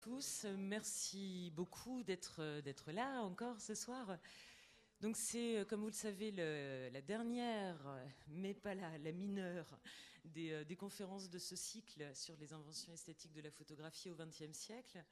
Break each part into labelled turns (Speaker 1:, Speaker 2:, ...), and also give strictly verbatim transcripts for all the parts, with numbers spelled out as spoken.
Speaker 1: Tous, merci beaucoup d'être d'être là encore ce soir. Donc c'est, comme vous le savez, le, la dernière, mais pas la, la mineure, des, des conférences de ce cycle sur les inventions esthétiques de la photographie au vingtième siècle.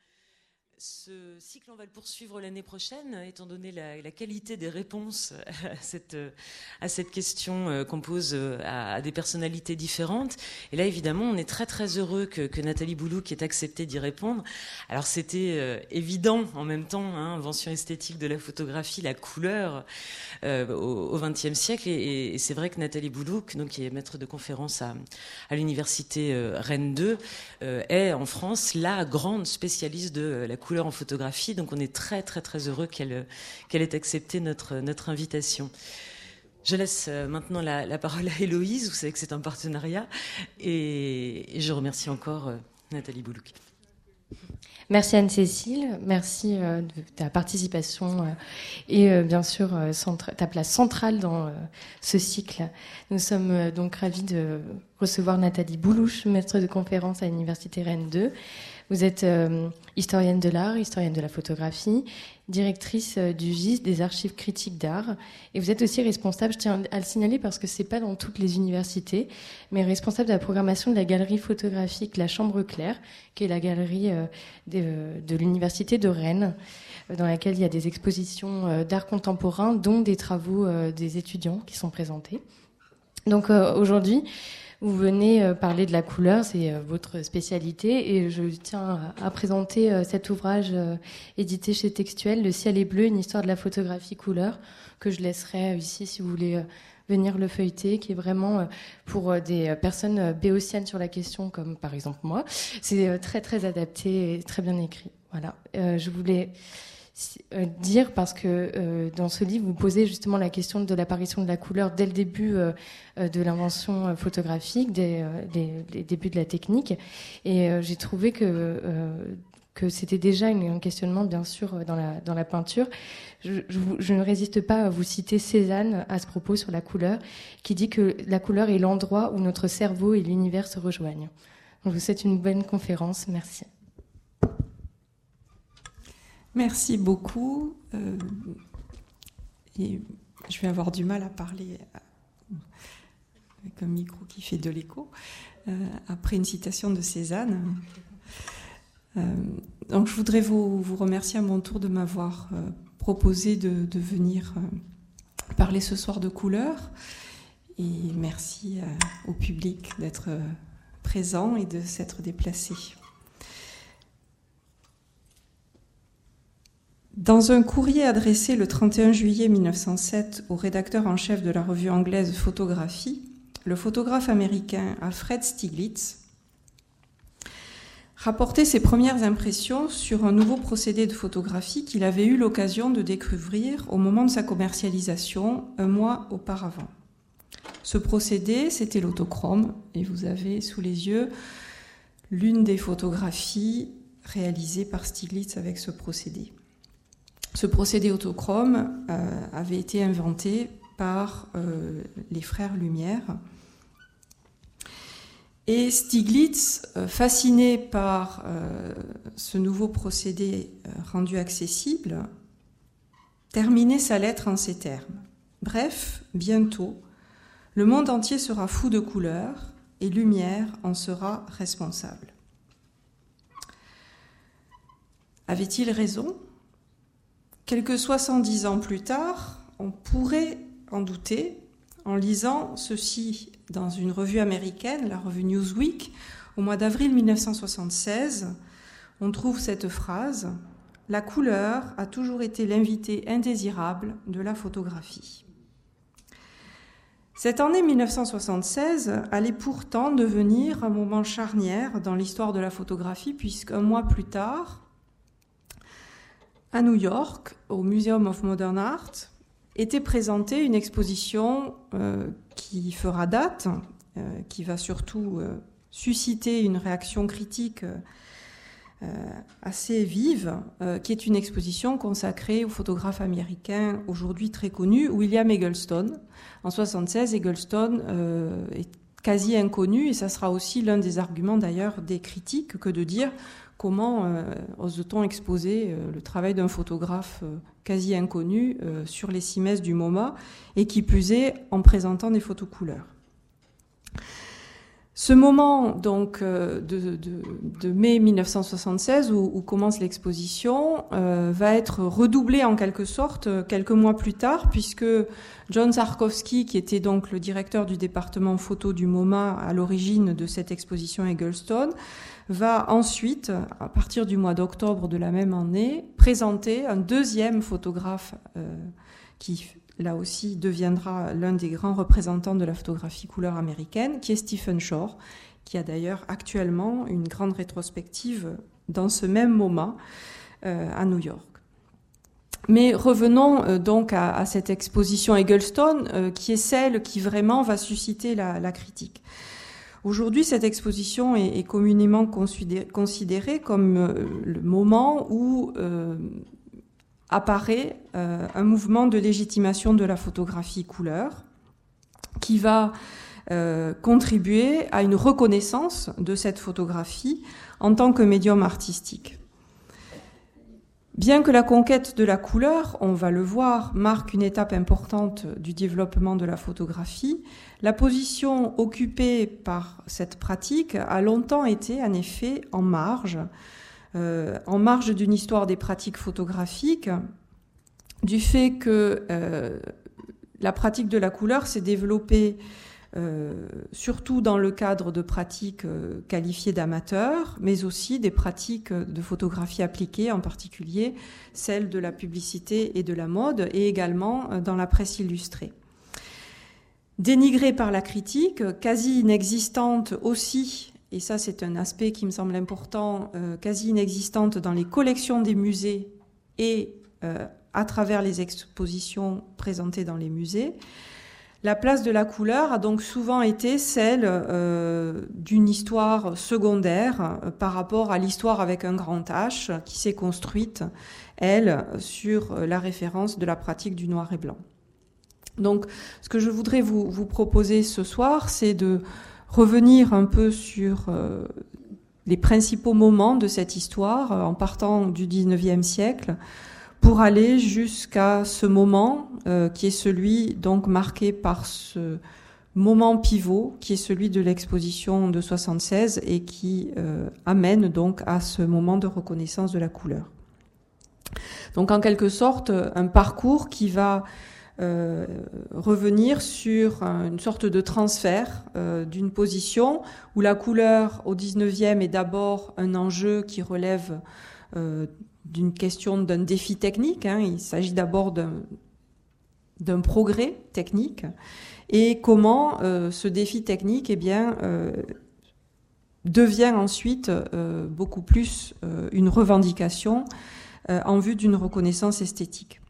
Speaker 1: Ce cycle, on va le poursuivre l'année prochaine, étant donné la, la qualité des réponses à cette, à cette question qu'on pose à, à des personnalités différentes. Et là, évidemment, on est très très heureux que, que Nathalie Boulouc ait accepté d'y répondre. Alors, c'était euh, évident en même temps, hein, invention esthétique de la photographie, la couleur euh, au vingtième siècle. Et, et c'est vrai que Nathalie Boulouc, donc, qui est maître de conférence à, à l'université euh, Rennes deux, euh, est en France la grande spécialiste de la couleur en photographie, donc on est très très très heureux qu'elle qu'elle ait accepté notre notre invitation. Je laisse maintenant la, la parole à Héloïse. Vous savez que c'est un partenariat, et, et je remercie encore Nathalie Boulouc.
Speaker 2: Merci Anne-Cécile, merci euh, de ta participation euh, et euh, bien sûr euh, centra- ta place centrale dans euh, ce cycle. Nous sommes euh, donc ravis de recevoir Nathalie Boulouch, maître de conférence à l'université Rennes deux. Vous êtes euh, historienne de l'art, historienne de la photographie, directrice euh, du G I S des archives critiques d'art, et vous êtes aussi responsable, je tiens à le signaler parce que c'est pas dans toutes les universités, mais responsable de la programmation de la galerie photographique La Chambre Claire, qui est la galerie euh, de, de l'université de Rennes, euh, dans laquelle il y a des expositions euh, d'art contemporain, dont des travaux euh, des étudiants qui sont présentés. Donc euh, aujourd'hui, vous venez euh, parler de la couleur, c'est euh, votre spécialité, et je tiens à, à présenter euh, cet ouvrage euh, édité chez Textuel, Le ciel est bleu, une histoire de la photographie couleur, que je laisserai euh, ici si vous voulez euh, venir le feuilleter, qui est vraiment euh, pour euh, des personnes euh, béotiennes sur la question, comme par exemple moi. C'est euh, très très adapté et très bien écrit. Voilà. Euh, je voulais dire, parce que euh, dans ce livre, vous posez justement la question de l'apparition de la couleur dès le début euh, de l'invention photographique, dès euh, les, les débuts de la technique. Et euh, j'ai trouvé que, euh, que c'était déjà une, un questionnement, bien sûr, dans la, dans la peinture. Je, je, je ne résiste pas à vous citer Cézanne à ce propos sur la couleur, qui dit que la couleur est l'endroit où notre cerveau et l'univers se rejoignent. Donc, vous souhaite une bonne conférence. Merci.
Speaker 3: Merci beaucoup. Euh, et je vais avoir du mal à parler avec un micro qui fait de l'écho euh, après une citation de Cézanne. Euh, donc je voudrais vous, vous remercier à mon tour de m'avoir euh, proposé de, de venir euh, parler ce soir de couleur. Et merci euh, au public d'être euh, présent et de s'être déplacé. Dans un courrier adressé le trente et un juillet mille neuf cent sept au rédacteur en chef de la revue anglaise Photographie, le photographe américain Alfred Stieglitz rapportait ses premières impressions sur un nouveau procédé de photographie qu'il avait eu l'occasion de découvrir au moment de sa commercialisation un mois auparavant. Ce procédé, c'était l'autochrome, et vous avez sous les yeux l'une des photographies réalisées par Stieglitz avec ce procédé. Ce procédé autochrome euh, avait été inventé par euh, les frères Lumière. Et Stieglitz, euh, fasciné par euh, ce nouveau procédé euh, rendu accessible, terminait sa lettre en ces termes. Bref, bientôt, le monde entier sera fou de couleur et Lumière en sera responsable. Avait-il raison ? Quelques soixante-dix ans plus tard, on pourrait en douter en lisant ceci dans une revue américaine, la revue Newsweek, au mois d'avril mille neuf cent soixante-seize. On trouve cette phrase « La couleur a toujours été l'invité indésirable de la photographie ». Cette année mille neuf cent soixante-seize allait pourtant devenir un moment charnière dans l'histoire de la photographie, puisqu'un mois plus tard, à New York, au Museum of Modern Art, était présentée une exposition euh, qui fera date, euh, qui va surtout euh, susciter une réaction critique euh, assez vive, euh, qui est une exposition consacrée au photographe américain aujourd'hui très connu, William Eggleston. En soixante-seize, Eggleston euh, est quasi inconnu, et ça sera aussi l'un des arguments d'ailleurs des critiques que de dire comment euh, ose-t-on exposer euh, le travail d'un photographe euh, quasi inconnu euh, sur les cimaises du MoMA, et qui plus est en présentant des photos couleurs. Ce moment donc de, de, de mai mille neuf cent soixante-seize où, où commence l'exposition euh, va être redoublé en quelque sorte quelques mois plus tard, puisque John Sarkowski, qui était donc le directeur du département photo du MoMA à l'origine de cette exposition Eggleston, va ensuite, à partir du mois d'octobre de la même année, présenter un deuxième photographe euh, qui là aussi deviendra l'un des grands représentants de la photographie couleur américaine, qui est Stephen Shore, qui a d'ailleurs actuellement une grande rétrospective dans ce même MoMA euh, à New York. Mais revenons euh, donc à, à cette exposition Eggleston, euh, qui est celle qui vraiment va susciter la, la critique. Aujourd'hui, cette exposition est, est communément considérée, considérée comme euh, le moment où euh, apparaît euh, un mouvement de légitimation de la photographie couleur qui va euh, contribuer à une reconnaissance de cette photographie en tant que médium artistique. Bien que la conquête de la couleur, on va le voir, marque une étape importante du développement de la photographie, la position occupée par cette pratique a longtemps été en effet en marge, Euh, en marge d'une histoire des pratiques photographiques, du fait que euh, la pratique de la couleur s'est développée euh, surtout dans le cadre de pratiques euh, qualifiées d'amateurs, mais aussi des pratiques de photographie appliquée, en particulier celles de la publicité et de la mode, et également euh, dans la presse illustrée. Dénigrée par la critique, quasi inexistante aussi, et ça c'est un aspect qui me semble important, euh, quasi inexistante dans les collections des musées et euh, à travers les expositions présentées dans les musées. La place de la couleur a donc souvent été celle euh, d'une histoire secondaire euh, par rapport à l'histoire avec un grand H qui s'est construite, elle, sur la référence de la pratique du noir et blanc. Donc ce que je voudrais vous, vous proposer ce soir, c'est de revenir un peu sur euh, les principaux moments de cette histoire, euh, en partant du dix-neuvième siècle, pour aller jusqu'à ce moment euh, qui est celui donc marqué par ce moment pivot, qui est celui de l'exposition de soixante-seize et qui euh, amène donc à ce moment de reconnaissance de la couleur. Donc en quelque sorte, un parcours qui va Euh, revenir sur une sorte de transfert euh, d'une position où la couleur au dix-neuvième est d'abord un enjeu qui relève euh, d'une question, d'un défi technique. Hein. Il s'agit d'abord d'un, d'un progrès technique, et comment euh, ce défi technique eh bien, euh, devient ensuite euh, beaucoup plus euh, une revendication euh, en vue d'une reconnaissance esthétique.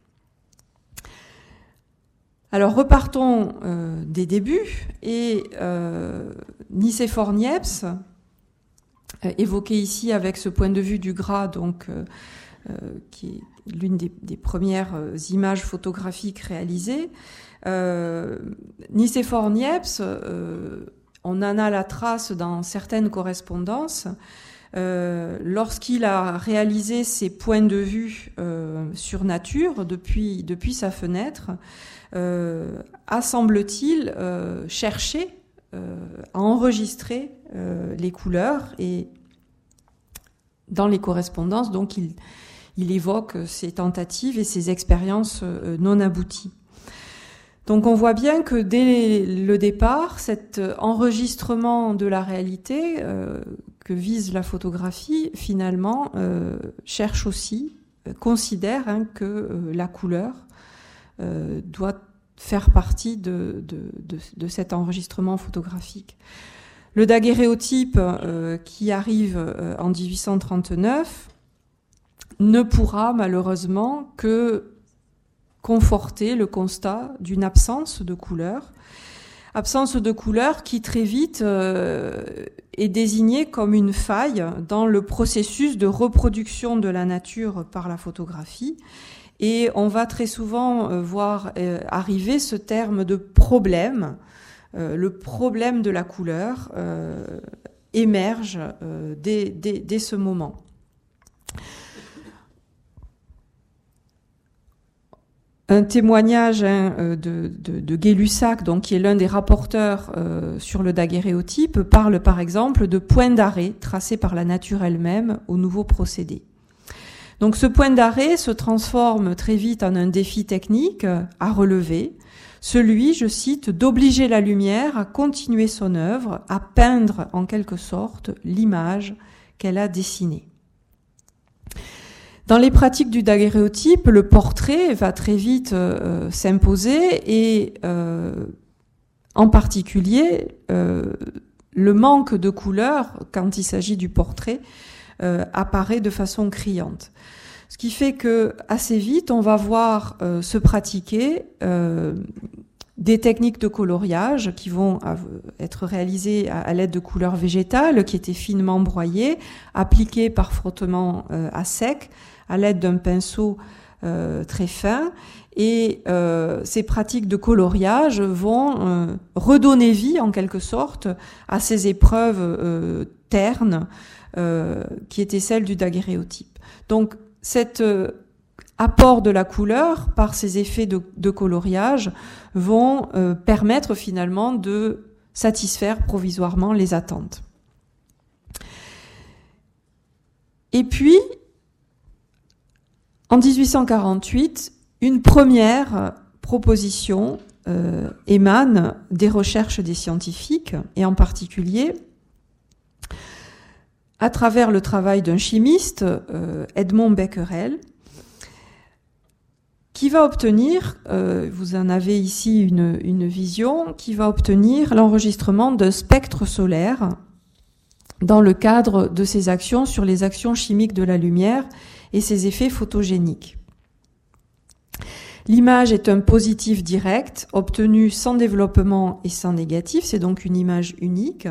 Speaker 3: Alors repartons euh, des débuts, et euh, Nicéphore Niepce, euh, évoqué ici avec ce point de vue du gras, donc euh, euh, qui est l'une des, des premières euh, images photographiques réalisées. Euh, Nicéphore Niepce, euh, on en a la trace dans certaines correspondances. Euh, lorsqu'il a réalisé ses points de vue euh, sur nature depuis, depuis sa fenêtre, Euh, a, semble-t-il, euh, cherché euh, à enregistrer euh, les couleurs, et dans les correspondances, donc il, il évoque ses tentatives et ses expériences euh, non abouties. Donc on voit bien que dès le départ, cet enregistrement de la réalité euh, que vise la photographie, finalement, euh, cherche aussi, euh, considère hein, que euh, la couleur Euh, doit faire partie de, de, de, de cet enregistrement photographique. Le daguerréotype euh, qui arrive euh, en dix-huit cent trente-neuf ne pourra malheureusement que conforter le constat d'une absence de couleur, absence de couleur qui très vite euh, est désignée comme une faille dans le processus de reproduction de la nature par la photographie. Et on va très souvent euh, voir euh, arriver ce terme de problème euh, le problème de la couleur euh, émerge euh, dès, dès, dès ce moment. Un témoignage hein, de, de, de Gay-Lussac, donc qui est l'un des rapporteurs euh, sur le daguerréotype, parle par exemple de points d'arrêt tracés par la nature elle-même au nouveau procédé. Donc ce point d'arrêt se transforme très vite en un défi technique à relever, celui, je cite, d'obliger la lumière à continuer son œuvre, à peindre en quelque sorte l'image qu'elle a dessinée. Dans les pratiques du daguerréotype, le portrait va très vite euh, s'imposer et euh, en particulier euh, le manque de couleur quand il s'agit du portrait euh, apparaît de façon criante. Ce qui fait que assez vite on va voir euh, se pratiquer euh, des techniques de coloriage qui vont être réalisées à l'aide de couleurs végétales qui étaient finement broyées, appliquées par frottement euh, à sec, à l'aide d'un pinceau euh, très fin. Et euh, ces pratiques de coloriage vont euh, redonner vie, en quelque sorte, à ces épreuves euh, ternes euh, qui étaient celles du daguerréotype. Donc, cet euh, apport de la couleur, par ces effets de, de coloriage, vont euh, permettre finalement de satisfaire provisoirement les attentes. Et puis, en dix-huit cent quarante-huit, une première proposition euh, émane des recherches des scientifiques, et en particulier à travers le travail d'un chimiste, euh, Edmond Becquerel, qui va obtenir, euh, vous en avez ici une, une vision, qui va obtenir l'enregistrement d'un spectre solaire dans le cadre de ses actions sur les actions chimiques de la lumière et ses effets photogéniques. L'image est un positif direct, obtenu sans développement et sans négatif, c'est donc une image unique.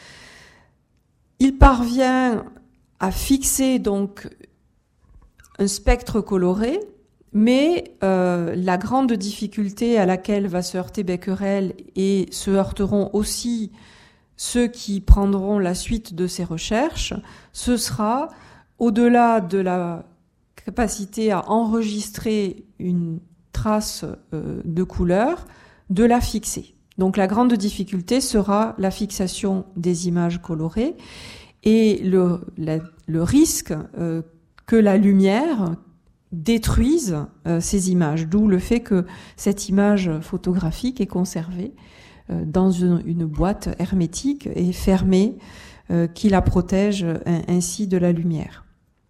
Speaker 3: Il parvient à fixer donc un spectre coloré, mais euh, la grande difficulté à laquelle va se heurter Becquerel, et se heurteront aussi ceux qui prendront la suite de ces recherches, ce sera, au-delà de la capacité à enregistrer une trace euh, de couleur, de la fixer. Donc la grande difficulté sera la fixation des images colorées et le, la, le risque euh, que la lumière détruise euh, ces images, d'où le fait que cette image photographique est conservée euh, dans une, une boîte hermétique et fermée euh, qui la protège un, ainsi de la lumière.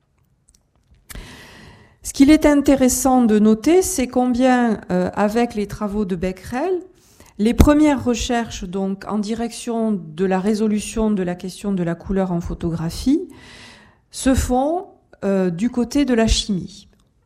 Speaker 3: Ce qu'il est intéressant de noter, c'est combien, euh, avec les travaux de Becquerel, les premières recherches donc en direction de la résolution de la question de la couleur en photographie se font euh, du côté de la chimie.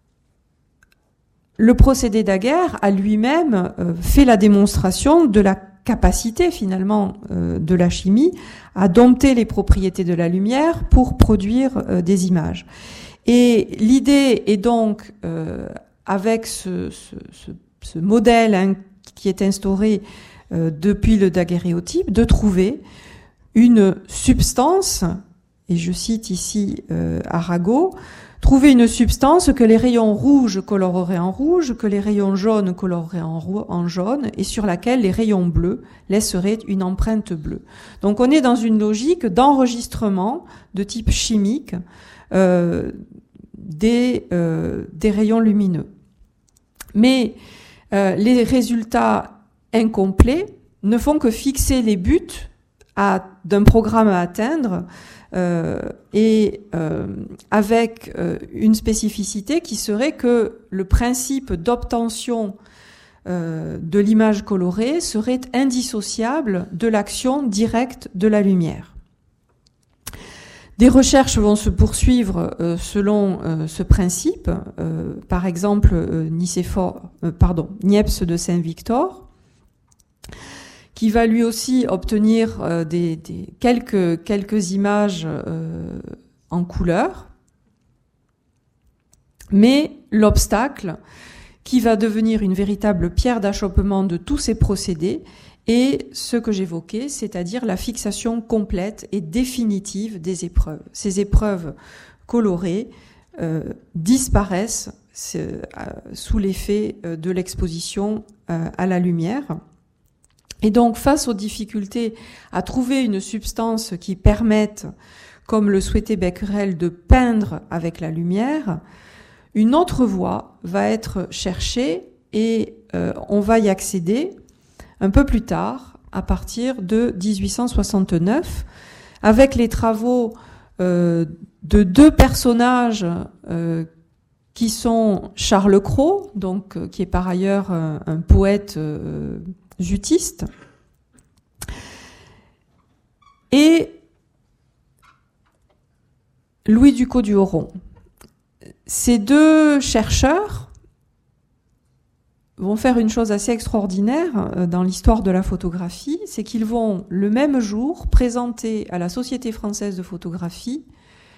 Speaker 3: Le procédé Daguerre a lui-même euh, fait la démonstration de la capacité finalement euh, de la chimie à dompter les propriétés de la lumière pour produire euh, des images. Et l'idée est donc, euh, avec ce, ce, ce, ce modèle hein, qui est instauré euh, depuis le daguerréotype, de trouver une substance, et je cite ici euh, Arago, trouver une substance que les rayons rouges coloreraient en rouge, que les rayons jaunes coloreraient en, en jaune, et sur laquelle les rayons bleus laisseraient une empreinte bleue. Donc on est dans une logique d'enregistrement de type chimique euh, des, euh, des rayons lumineux. Mais euh, les résultats incomplets ne font que fixer les buts à, d'un programme à atteindre euh, et euh, avec euh, une spécificité qui serait que le principe d'obtention euh, de l'image colorée serait indissociable de l'action directe de la lumière. Des recherches vont se poursuivre euh, selon euh, ce principe. Euh, par exemple, euh, Nicéphore, euh, pardon, Niepce de Saint-Victor, qui va lui aussi obtenir euh, des, des quelques quelques images euh, en couleur. Mais l'obstacle, qui va devenir une véritable pierre d'achoppement de tous ces procédés, et ce que j'évoquais, c'est-à-dire la fixation complète et définitive des épreuves. Ces épreuves colorées euh, disparaissent euh, sous l'effet euh, de l'exposition euh, à la lumière. Et donc, face aux difficultés à trouver une substance qui permette, comme le souhaitait Becquerel, de peindre avec la lumière, une autre voie va être cherchée et euh, on va y accéder un peu plus tard, à partir de dix-huit cent soixante-neuf, avec les travaux euh, de deux personnages euh, qui sont Charles Cros, donc euh, qui est par ailleurs un, un poète euh, jutiste, et Louis Ducos du Oron. Ces deux chercheurs vont faire une chose assez extraordinaire dans l'histoire de la photographie, c'est qu'ils vont le même jour présenter à la Société française de photographie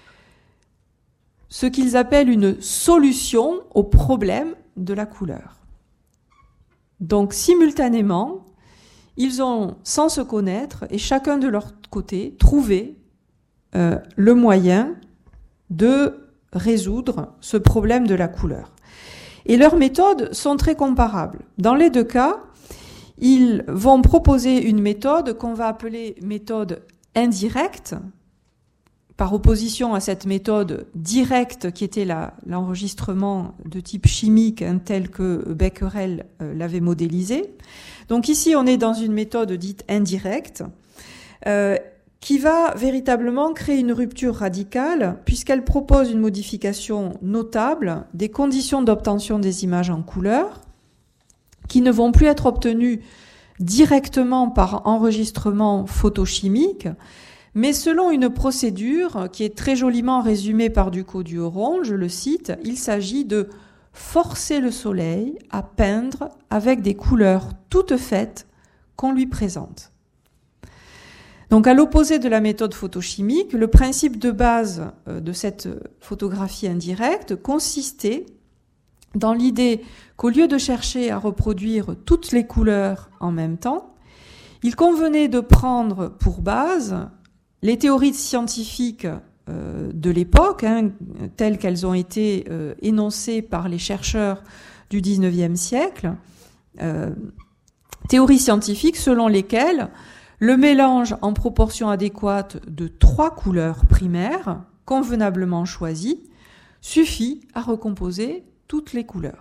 Speaker 3: ce qu'ils appellent une solution au problème de la couleur. Donc simultanément, ils ont, sans se connaître, et chacun de leur côté, trouvé euh, le moyen de résoudre ce problème de la couleur. Et leurs méthodes sont très comparables. Dans les deux cas, ils vont proposer une méthode qu'on va appeler méthode indirecte, par opposition à cette méthode directe qui était la, l'enregistrement de type chimique, hein, tel que Becquerel euh, l'avait modélisé. Donc ici, on est dans une méthode dite indirecte, euh, qui va véritablement créer une rupture radicale puisqu'elle propose une modification notable des conditions d'obtention des images en couleur qui ne vont plus être obtenues directement par enregistrement photochimique, mais selon une procédure qui est très joliment résumée par Ducos du Oron, je le cite, il s'agit de forcer le soleil à peindre avec des couleurs toutes faites qu'on lui présente. Donc, à l'opposé de la méthode photochimique, le principe de base de cette photographie indirecte consistait dans l'idée qu'au lieu de chercher à reproduire toutes les couleurs en même temps, il convenait de prendre pour base les théories scientifiques de l'époque, hein, telles qu'elles ont été euh, énoncées par les chercheurs du dix-neuvième siècle, euh, théories scientifiques selon lesquelles le mélange en proportion adéquate de trois couleurs primaires, convenablement choisies, suffit à recomposer toutes les couleurs.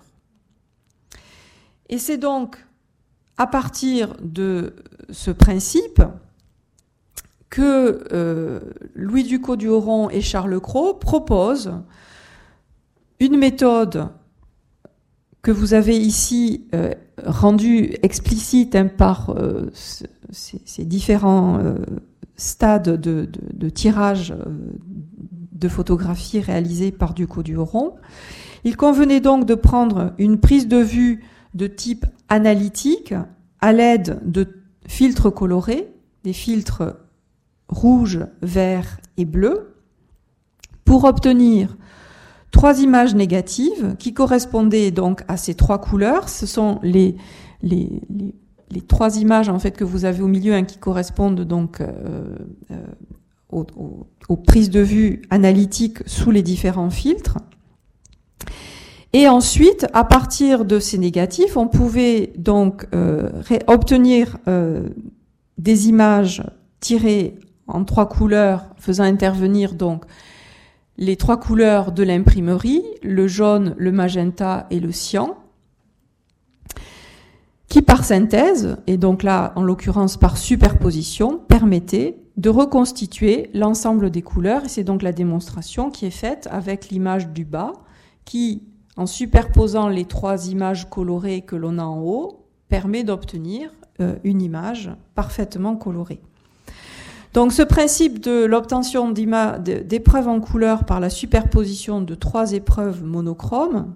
Speaker 3: Et c'est donc à partir de ce principe que euh, Louis Ducos du Oron et Charles Cros proposent une méthode que vous avez ici euh, rendue explicite hein, par euh, ces, ces différents euh, stades de, de, de tirage euh, de photographies réalisées par Ducos du Oron. Il convenait donc de prendre une prise de vue de type analytique à l'aide de filtres colorés, des filtres rouge, vert et bleu, pour obtenir trois images négatives qui correspondaient donc à ces trois couleurs. Ce sont les, les, les, les trois images en fait que vous avez au milieu hein, qui correspondent donc euh, euh, aux, aux, aux prises de vue analytiques sous les différents filtres. Et ensuite, à partir de ces négatifs, on pouvait donc euh, ré- obtenir euh, des images tirées en trois couleurs, faisant intervenir donc les trois couleurs de l'imprimerie, le jaune, le magenta et le cyan, qui par synthèse, et donc là en l'occurrence par superposition, permettaient de reconstituer l'ensemble des couleurs. Et c'est donc la démonstration qui est faite avec l'image du bas, qui, en superposant les trois images colorées que l'on a en haut, permet d'obtenir euh, une image parfaitement colorée. Donc ce principe de l'obtention d'épreuves en couleur par la superposition de trois épreuves monochromes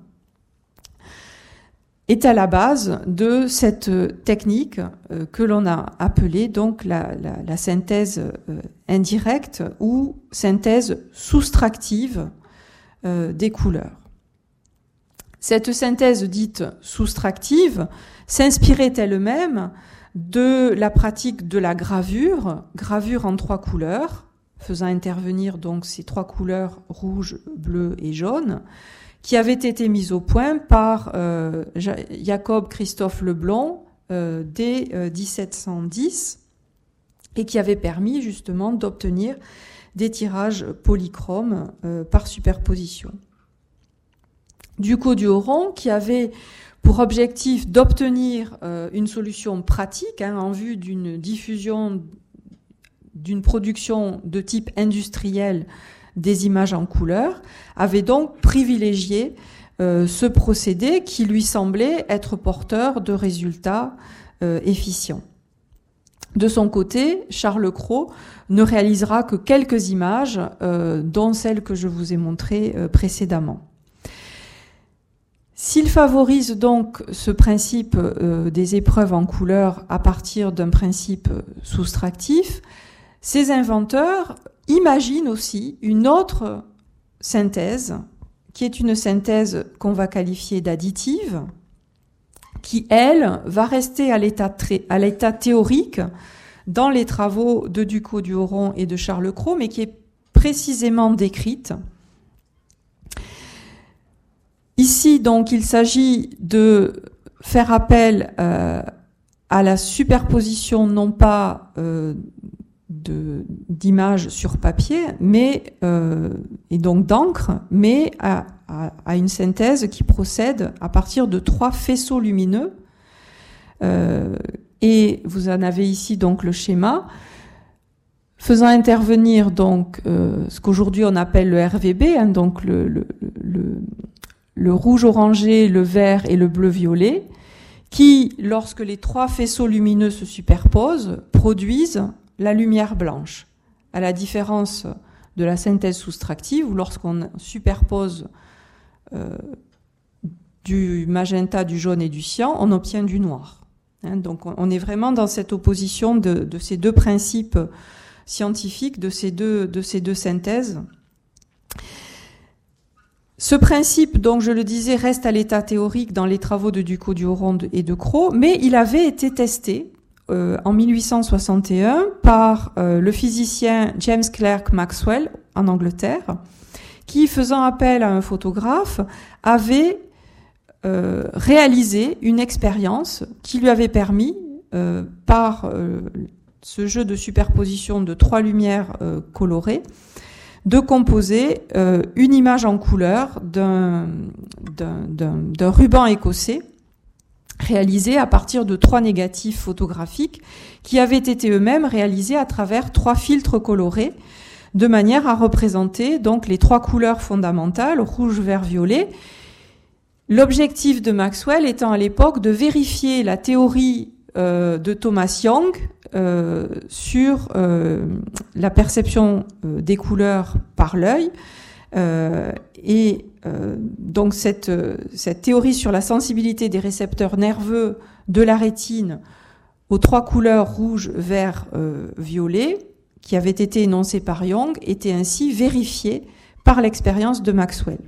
Speaker 3: est à la base de cette technique que l'on a appelée donc la, la, la synthèse indirecte ou synthèse soustractive des couleurs. Cette synthèse dite soustractive s'inspirait elle-même de la pratique de la gravure, gravure en trois couleurs, faisant intervenir donc ces trois couleurs rouge, bleu et jaune, qui avait été mise au point par euh, Jacob Christophe Leblond euh, dès euh, dix-sept cent dix et qui avait permis justement d'obtenir des tirages polychromes euh, par superposition. Ducos-du-Oron, qui avait pour objectif d'obtenir euh, une solution pratique hein, en vue d'une diffusion, d'une production de type industriel des images en couleur, avait donc privilégié euh, ce procédé qui lui semblait être porteur de résultats euh, efficients. De son côté, Charles Cros ne réalisera que quelques images, euh, dont celles que je vous ai montrées euh, précédemment. S'il favorise donc ce principe euh, des épreuves en couleur à partir d'un principe soustractif, ces inventeurs imaginent aussi une autre synthèse, qui est une synthèse qu'on va qualifier d'additive, qui, elle, va rester à l'état, à l'état théorique dans les travaux de Ducos-du-Oron et de Charles Cros, mais qui est précisément décrite. Ici, donc, il s'agit de faire appel euh, à la superposition non pas euh, de, d'images sur papier, mais euh, et donc d'encre, mais à, à, à une synthèse qui procède à partir de trois faisceaux lumineux. Euh, et vous en avez ici donc le schéma, faisant intervenir donc euh, ce qu'aujourd'hui on appelle le R V B, hein, donc le, le, le, le rouge orangé, le vert et le bleu violet, qui, lorsque les trois faisceaux lumineux se superposent, produisent la lumière blanche. À la différence de la synthèse soustractive, où lorsqu'on superpose euh, du magenta, du jaune et du cyan, on obtient du noir. Hein, donc on est vraiment dans cette opposition de, de ces deux principes scientifiques, de ces deux, de ces deux synthèses. Ce principe, donc je le disais, reste à l'état théorique dans les travaux de Ducos-du-Oron et de Cros, mais il avait été testé euh, en mille huit cent soixante et un par euh, le physicien James Clerk Maxwell en Angleterre, qui, faisant appel à un photographe, avait euh, réalisé une expérience qui lui avait permis, euh, par euh, ce jeu de superposition de trois lumières euh, colorées, de composer euh, une image en couleur d'un, d'un, d'un, d'un ruban écossais réalisé à partir de trois négatifs photographiques qui avaient été eux-mêmes réalisés à travers trois filtres colorés de manière à représenter donc les trois couleurs fondamentales, rouge, vert, violet. L'objectif de Maxwell étant à l'époque de vérifier la théorie euh, de Thomas Young Euh, sur euh, la perception euh, des couleurs par l'œil euh, et euh, donc cette, cette théorie sur la sensibilité des récepteurs nerveux de la rétine aux trois couleurs rouge, vert, euh, violet qui avait été énoncée par Young était ainsi vérifiée par l'expérience de Maxwell.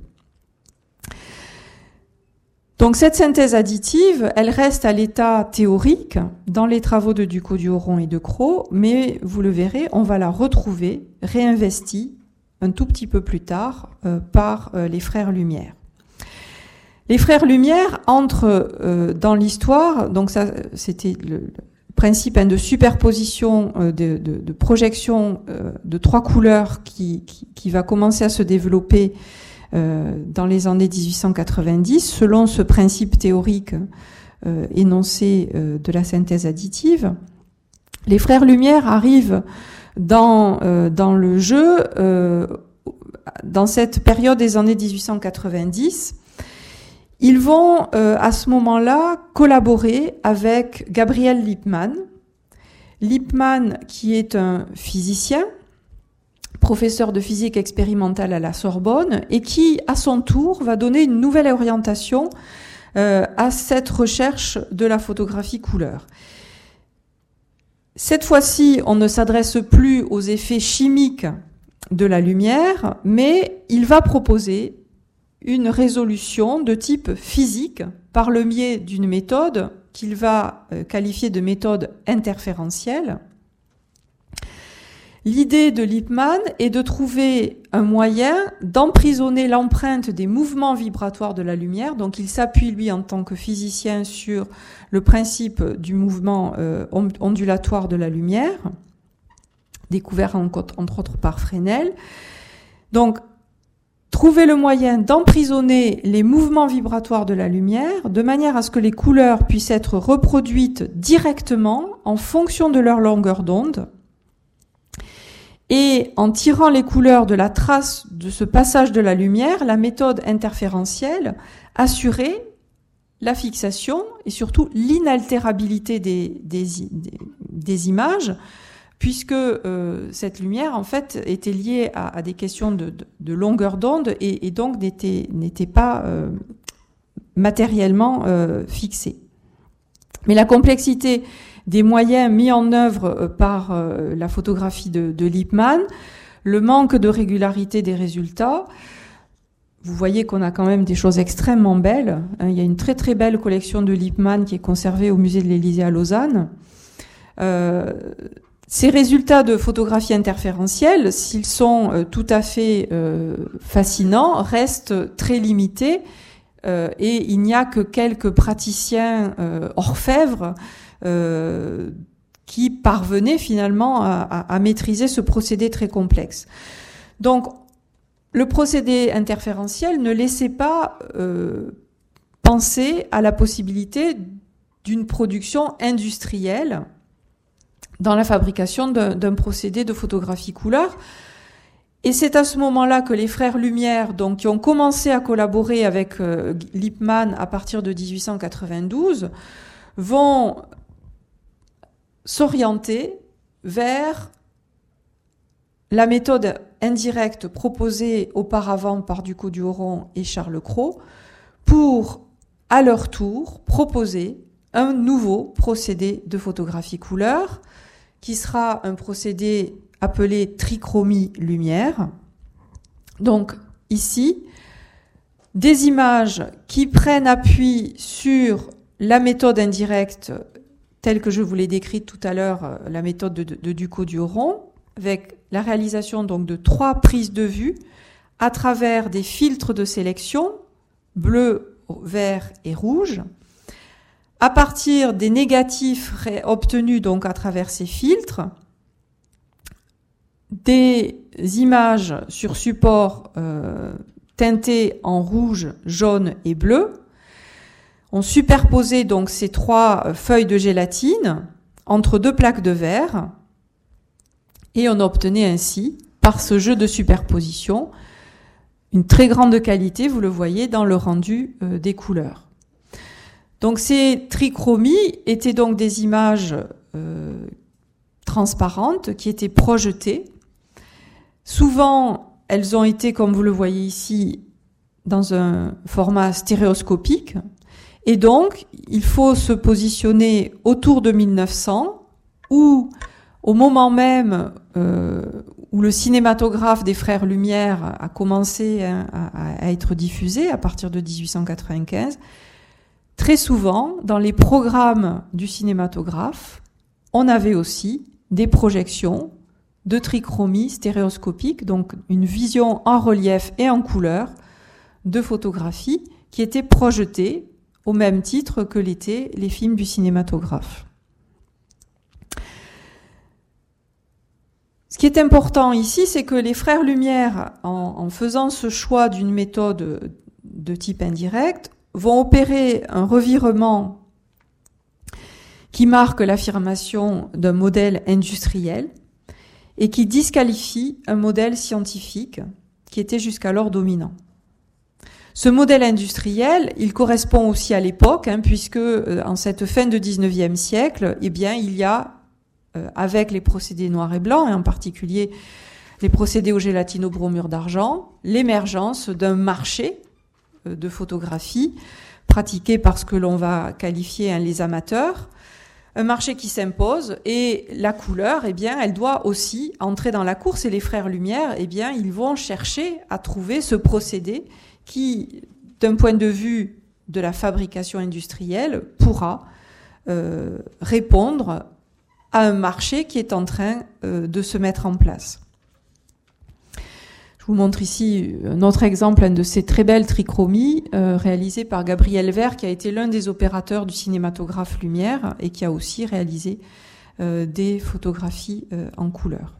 Speaker 3: Donc cette synthèse additive, elle reste à l'état théorique dans les travaux de Ducos-du-Oron et de Cros, mais vous le verrez, on va la retrouver réinvestie un tout petit peu plus tard euh, par euh, les frères Lumière. Les frères Lumière entrent euh, dans l'histoire, donc ça c'était le, le principe hein, de superposition, euh, de, de, de projection euh, de trois couleurs qui, qui, qui va commencer à se développer Euh, dans les années dix-huit cent quatre-vingt-dix, selon ce principe théorique euh, énoncé euh, de la synthèse additive. Les frères Lumière arrivent dans, euh, dans le jeu euh, dans cette période des années dix-huit cent quatre-vingt-dix. Ils vont euh, à ce moment-là collaborer avec Gabriel Lippmann. Lippmann qui est un physicien, professeur de physique expérimentale à la Sorbonne, et qui, à son tour, va donner une nouvelle orientation euh, à cette recherche de la photographie couleur. Cette fois-ci, on ne s'adresse plus aux effets chimiques de la lumière, mais il va proposer une résolution de type physique par le biais d'une méthode qu'il va qualifier de méthode interférentielle. L'idée de Lippmann est de trouver un moyen d'emprisonner l'empreinte des mouvements vibratoires de la lumière. Donc il s'appuie, lui, en tant que physicien, sur le principe du mouvement euh, ondulatoire de la lumière, découvert entre autres par Fresnel. Donc, trouver le moyen d'emprisonner les mouvements vibratoires de la lumière de manière à ce que les couleurs puissent être reproduites directement en fonction de leur longueur d'onde. Et en tirant les couleurs de la trace de ce passage de la lumière, la méthode interférentielle assurait la fixation et surtout l'inaltérabilité des, des, des, des images, puisque euh, cette lumière, en fait, était liée à, à des questions de, de, de longueur d'onde et, et donc n'était, n'était pas euh, matériellement euh, fixée. Mais la complexité des moyens mis en œuvre par euh, la photographie de, de Lippmann, le manque de régularité des résultats, vous voyez qu'on a quand même des choses extrêmement belles. Il y a une très très belle collection de Lippmann qui est conservée au musée de l'Élysée à Lausanne. Euh, Ces résultats de photographie interférentielle, s'ils sont euh, tout à fait euh, fascinants, restent très limités euh, et il n'y a que quelques praticiens euh, orfèvres euh, qui parvenaient finalement à, à, à maîtriser ce procédé très complexe. Donc, le procédé interférentiel ne laissait pas euh, penser à la possibilité d'une production industrielle dans la fabrication d'un, d'un procédé de photographie couleur. Et c'est à ce moment-là que les frères Lumière, donc, qui ont commencé à collaborer avec euh, Lippmann à partir de dix-huit cent quatre-vingt-douze, vont s'orienter vers la méthode indirecte proposée auparavant par Ducos-du-Hauron et Charles Cros pour, à leur tour, proposer un nouveau procédé de photographie couleur qui sera un procédé appelé trichromie lumière. Donc ici, des images qui prennent appui sur la méthode indirecte telle que je vous l'ai décrite tout à l'heure, la méthode de, de, de Ducos-du-Hauron, avec la réalisation donc de trois prises de vue à travers des filtres de sélection, bleu, vert et rouge, à partir des négatifs obtenus donc à travers ces filtres, des images sur support euh, teintées en rouge, jaune et bleu. On superposait donc ces trois feuilles de gélatine entre deux plaques de verre et on obtenait ainsi, par ce jeu de superposition, une très grande qualité, vous le voyez, dans le rendu euh, des couleurs. Donc ces trichromies étaient donc des images euh, transparentes qui étaient projetées. Souvent, elles ont été, comme vous le voyez ici, dans un format stéréoscopique. Et donc, il faut se positionner autour de mille neuf cents, où, au moment même euh, où le cinématographe des Frères Lumière a commencé hein, à, à être diffusé, à partir de dix-huit cent quatre-vingt-quinze, très souvent, dans les programmes du cinématographe, on avait aussi des projections de trichromie stéréoscopique, donc une vision en relief et en couleur de photographie qui étaient projetées au même titre que l'étaient les films du cinématographe. Ce qui est important ici, c'est que les Frères Lumière, en, en faisant ce choix d'une méthode de type indirect, vont opérer un revirement qui marque l'affirmation d'un modèle industriel et qui disqualifie un modèle scientifique qui était jusqu'alors dominant. Ce modèle industriel, il correspond aussi à l'époque, hein, puisque euh, en cette fin de dix-neuvième siècle, eh bien, il y a, euh, avec les procédés noir et blanc, et en particulier les procédés au gélatino-bromure d'argent, l'émergence d'un marché euh, de photographie pratiqué par ce que l'on va qualifier hein, les amateurs, un marché qui s'impose, et la couleur, eh bien, elle doit aussi entrer dans la course, et les Frères Lumière, eh bien, ils vont chercher à trouver ce procédé qui, d'un point de vue de la fabrication industrielle, pourra euh, répondre à un marché qui est en train euh, de se mettre en place. Je vous montre ici un autre exemple, un de ces très belles trichromies euh, réalisées par Gabriel Vert, qui a été l'un des opérateurs du cinématographe Lumière et qui a aussi réalisé euh, des photographies euh, en couleur.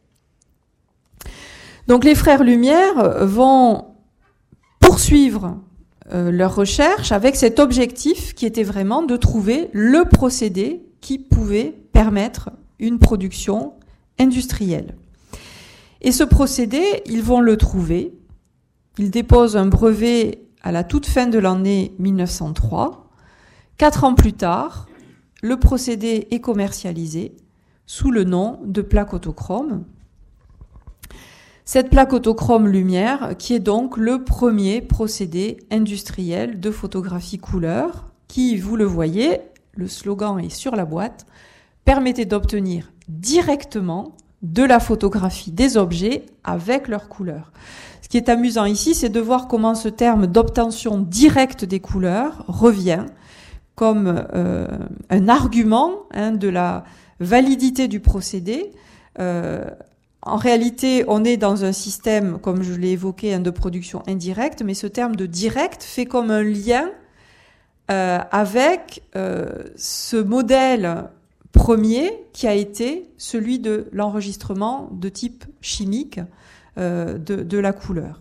Speaker 3: Donc les frères Lumière vont poursuivre euh, leur recherche avec cet objectif qui était vraiment de trouver le procédé qui pouvait permettre une production industrielle. Et ce procédé, ils vont le trouver. Ils déposent un brevet à la toute fin de l'année mille neuf cent trois. Quatre ans plus tard, le procédé est commercialisé sous le nom de plaque autochrome. Cette plaque autochrome Lumière, qui est donc le premier procédé industriel de photographie couleur, qui, vous le voyez, le slogan est sur la boîte, permettait d'obtenir directement de la photographie des objets avec leur couleur. Ce qui est amusant ici, c'est de voir comment ce terme d'obtention directe des couleurs revient comme euh, un argument hein, de la validité du procédé. Euh, en réalité, on est dans un système, comme je l'ai évoqué, hein, de production indirecte, mais ce terme de direct fait comme un lien euh, avec euh, ce modèle premier qui a été celui de l'enregistrement de type chimique euh, de, de la couleur.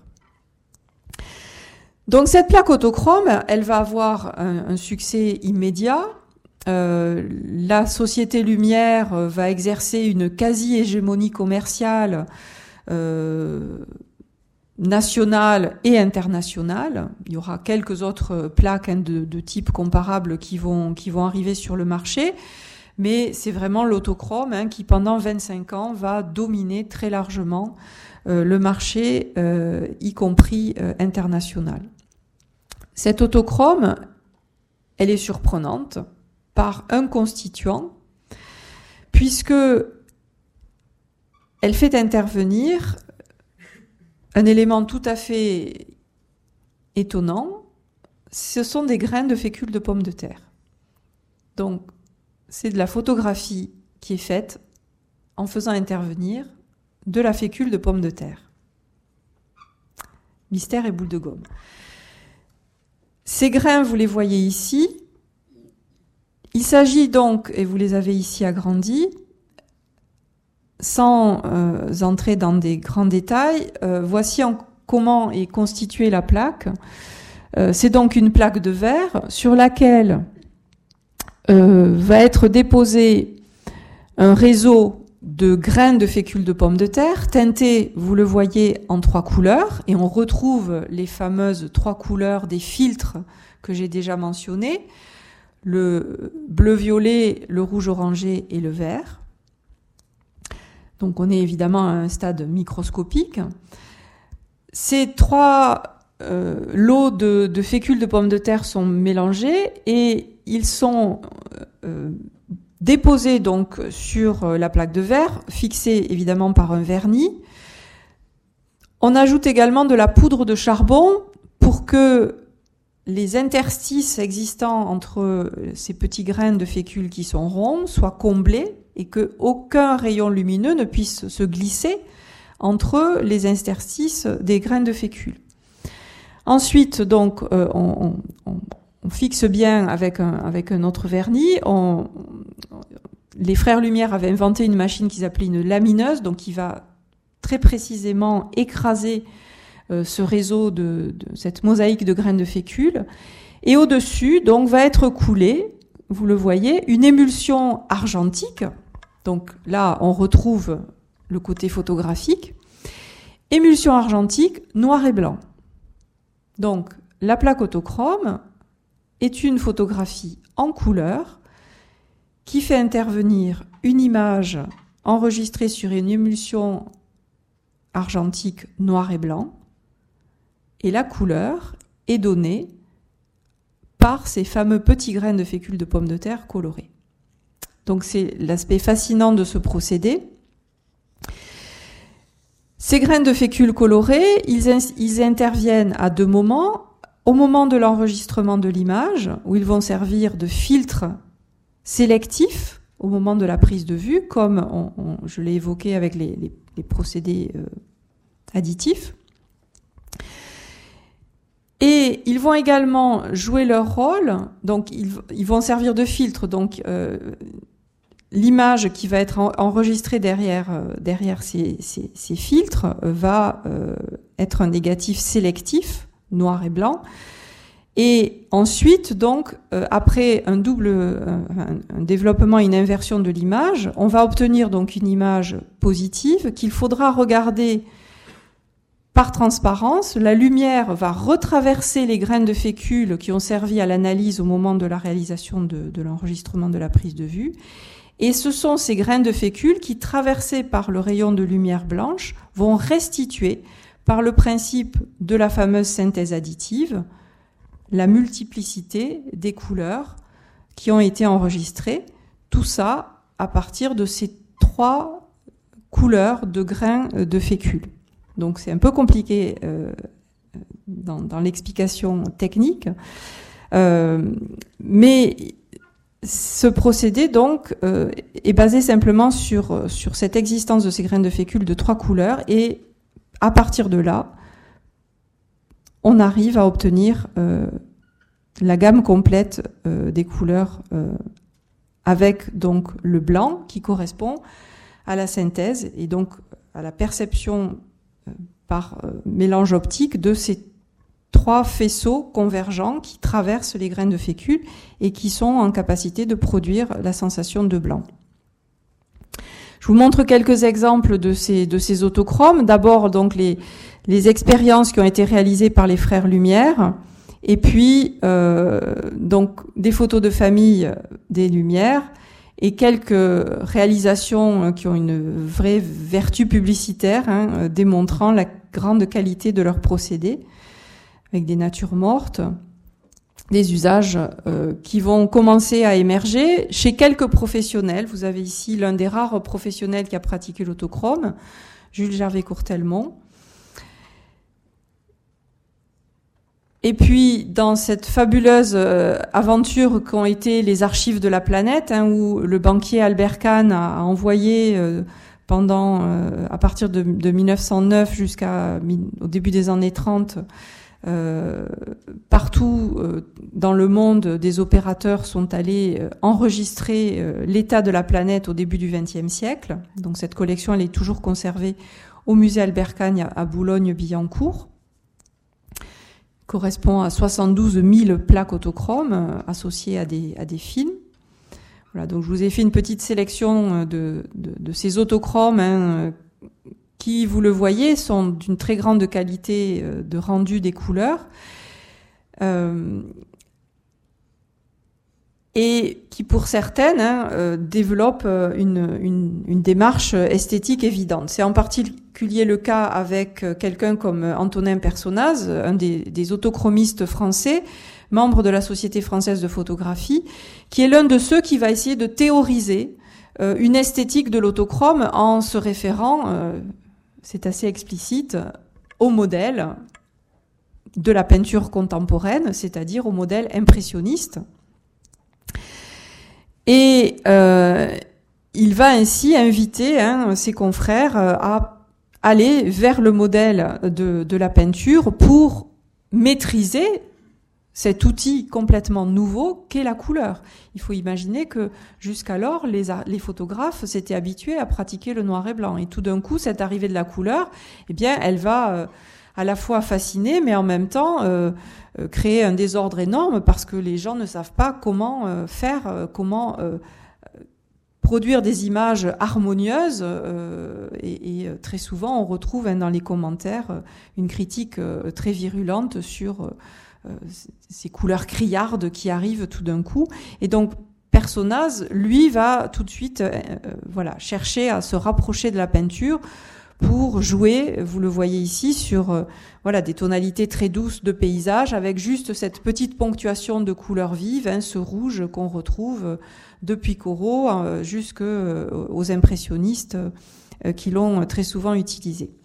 Speaker 3: Donc cette plaque autochrome, elle va avoir un, un succès immédiat. Euh, la société Lumière va exercer une quasi-hégémonie commerciale euh, nationale et internationale. Il y aura quelques autres plaques hein, de, de type comparable qui vont, qui vont arriver sur le marché. Mais c'est vraiment l'autochrome hein, qui, pendant vingt-cinq ans, va dominer très largement euh, le marché, euh, y compris euh, international. Cette autochrome, elle est surprenante par un constituant, puisque elle fait intervenir un élément tout à fait étonnant. Ce sont des grains de fécule de pomme de terre. Donc, c'est de la photographie qui est faite en faisant intervenir de la fécule de pomme de terre. Mystère et boule de gomme. Ces grains, vous les voyez ici. Il s'agit donc, et vous les avez ici agrandis, sans euh, entrer dans des grands détails, euh, voici en, comment est constituée la plaque. Euh, c'est donc une plaque de verre sur laquelle Euh, va être déposé un réseau de grains de fécule de pomme de terre, teintés, vous le voyez, en trois couleurs, et on retrouve les fameuses trois couleurs des filtres que j'ai déjà mentionnés, le bleu-violet, le rouge-orangé et le vert. Donc on est évidemment à un stade microscopique. Ces trois euh, lots de, de fécule de pomme de terre sont mélangés et ils sont euh, déposés donc sur la plaque de verre, fixés évidemment par un vernis. On ajoute également de la poudre de charbon pour que les interstices existants entre ces petits grains de fécule qui sont ronds soient comblés et que aucun rayon lumineux ne puisse se glisser entre les interstices des grains de fécule. Ensuite, donc, euh, on, on, on fixe bien avec un, avec un autre vernis. On, les frères Lumière avaient inventé une machine qu'ils appelaient une lamineuse, donc qui va très précisément écraser euh, ce réseau de, de cette mosaïque de grains de fécule. Et au-dessus, donc, va être coulée, vous le voyez, une émulsion argentique. Donc là, on retrouve le côté photographique. Émulsion argentique, noir et blanc. Donc, la plaque autochrome est une photographie en couleur qui fait intervenir une image enregistrée sur une émulsion argentique noir et blanc, et la couleur est donnée par ces fameux petits grains de fécule de pomme de terre colorés. Donc c'est l'aspect fascinant de ce procédé. Ces grains de fécule colorés, ils, ils interviennent à deux moments. Au moment de l'enregistrement de l'image, où ils vont servir de filtre sélectif au moment de la prise de vue, comme on, on, je l'ai évoqué avec les, les, les procédés euh, additifs. Et ils vont également jouer leur rôle, donc ils, ils vont servir de filtre. Donc euh, l'image qui va être en, enregistrée derrière, euh, derrière ces, ces, ces filtres euh, va euh, être un négatif sélectif, noir et blanc. Et ensuite, donc, euh, après un double euh, un, un développement et une inversion de l'image, on va obtenir donc une image positive qu'il faudra regarder par transparence. La lumière va retraverser les grains de fécule qui ont servi à l'analyse au moment de la réalisation de, de l'enregistrement de la prise de vue. Et ce sont ces grains de fécule qui, traversés par le rayon de lumière blanche, vont restituer, par le principe de la fameuse synthèse additive, la multiplicité des couleurs qui ont été enregistrées. Tout ça à partir de ces trois couleurs de grains de fécule. Donc c'est un peu compliqué euh, dans, dans l'explication technique, euh, mais ce procédé donc euh, est basé simplement sur, sur cette existence de ces grains de fécule de trois couleurs, et à partir de là, on arrive à obtenir euh, la gamme complète euh, des couleurs euh, avec donc le blanc qui correspond à la synthèse et donc à la perception euh, par euh, mélange optique de ces trois faisceaux convergents qui traversent les grains de fécule et qui sont en capacité de produire la sensation de blanc. Je vous montre quelques exemples de ces, de ces autochromes. D'abord, donc, les, les expériences qui ont été réalisées par les frères Lumière, et puis, euh, donc, des photos de famille des Lumières, et quelques réalisations qui ont une vraie vertu publicitaire, hein, démontrant la grande qualité de leurs procédés, avec des natures mortes, des usages euh, qui vont commencer à émerger chez quelques professionnels. Vous avez ici l'un des rares professionnels qui a pratiqué l'autochrome, Jules Gervais-Courtelmont. Et puis, dans cette fabuleuse euh, aventure qu'ont été les archives de la planète, hein, où le banquier Albert Kahn a, a envoyé euh, pendant, euh, à partir de, de mille neuf cent neuf jusqu'au début des années trente, Euh, partout euh, dans le monde, des opérateurs sont allés euh, enregistrer euh, l'état de la planète au début du vingtième siècle. Donc cette collection, elle est toujours conservée au musée Albert Kahn à, à Boulogne-Billancourt. Correspond à soixante-douze mille plaques autochromes euh, associées à des, à des films. Voilà, donc je vous ai fait une petite sélection de, de, de ces autochromes, hein, qui, vous le voyez, sont d'une très grande qualité de rendu des couleurs, euh, et qui, pour certaines, hein, euh, développent une, une, une démarche esthétique évidente. C'est en particulier le cas avec quelqu'un comme Antonin Personnaz, un des, des autochromistes français, membre de la Société française de photographie, qui est l'un de ceux qui va essayer de théoriser euh, une esthétique de l'autochrome en se référant... Euh, c'est assez explicite, au modèle de la peinture contemporaine, c'est-à-dire au modèle impressionniste. Et euh, il va ainsi inviter hein, ses confrères à aller vers le modèle de, de la peinture pour maîtriser cet outil complètement nouveau qu'est la couleur. Il faut imaginer que jusqu'alors, les, les photographes s'étaient habitués à pratiquer le noir et blanc. Et tout d'un coup, cette arrivée de la couleur, eh bien, elle va euh, à la fois fasciner, mais en même temps euh, euh, créer un désordre énorme parce que les gens ne savent pas comment euh, faire, euh, comment euh, produire des images harmonieuses. Euh, et, et très souvent, on retrouve hein, dans les commentaires une critique euh, très virulente sur... Euh, ces couleurs criardes qui arrivent tout d'un coup. Et donc, Personnaz, lui, va tout de suite euh, voilà, chercher à se rapprocher de la peinture pour jouer, vous le voyez ici, sur euh, voilà, des tonalités très douces de paysage, avec juste cette petite ponctuation de couleurs vives, hein, ce rouge qu'on retrouve depuis Corot euh, jusqu'aux impressionnistes euh, qui l'ont très souvent utilisé.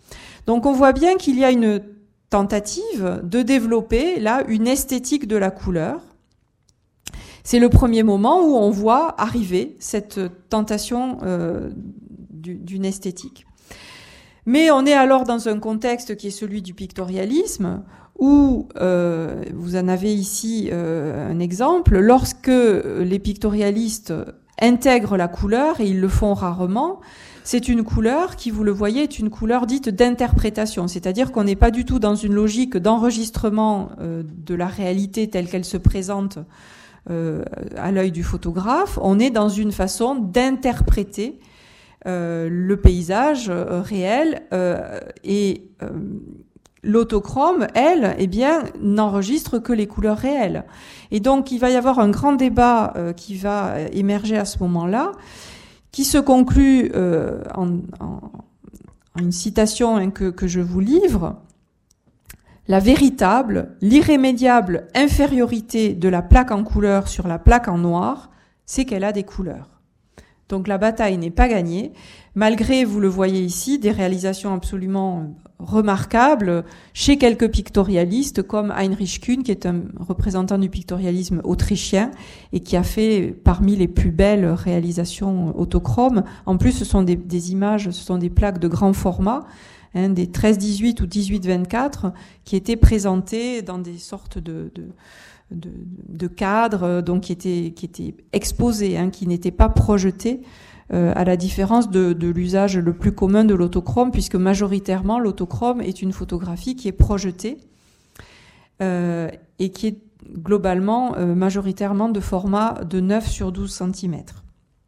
Speaker 3: Donc on voit bien qu'il y a une tentative de développer là une esthétique de la couleur. C'est le premier moment où on voit arriver cette tentation euh, d'une esthétique. Mais on est alors dans un contexte qui est celui du pictorialisme, où, euh, vous en avez ici euh, un exemple, lorsque les pictorialistes intègrent la couleur, et ils le font rarement, c'est une couleur qui, vous le voyez, est une couleur dite d'interprétation, c'est-à-dire qu'on n'est pas du tout dans une logique d'enregistrement euh, de la réalité telle qu'elle se présente euh, à l'œil du photographe, on est dans une façon d'interpréter Euh, le paysage euh, réel euh, et euh, l'autochrome, elle, eh bien, n'enregistre que les couleurs réelles. Et donc, il va y avoir un grand débat euh, qui va émerger à ce moment-là, qui se conclut euh, en, en, en une citation hein, que, que je vous livre. La véritable, l'irrémédiable infériorité de la plaque en couleur sur la plaque en noir, c'est qu'elle a des couleurs. Donc la bataille n'est pas gagnée, malgré, vous le voyez ici, des réalisations absolument remarquables chez quelques pictorialistes comme Heinrich Kühn, qui est un représentant du pictorialisme autrichien et qui a fait parmi les plus belles réalisations autochromes. En plus, ce sont des, des images, ce sont des plaques de grand format, hein, des treize dix-huit ou dix-huit vingt-quatre, qui étaient présentées dans des sortes de... de De, de cadres donc qui étaient qui étaient exposés, hein, qui n'étaient pas projetés, euh, à la différence de, de l'usage le plus commun de l'autochrome, puisque majoritairement l'autochrome est une photographie qui est projetée euh, et qui est globalement euh, majoritairement de format de neuf sur douze centimètres.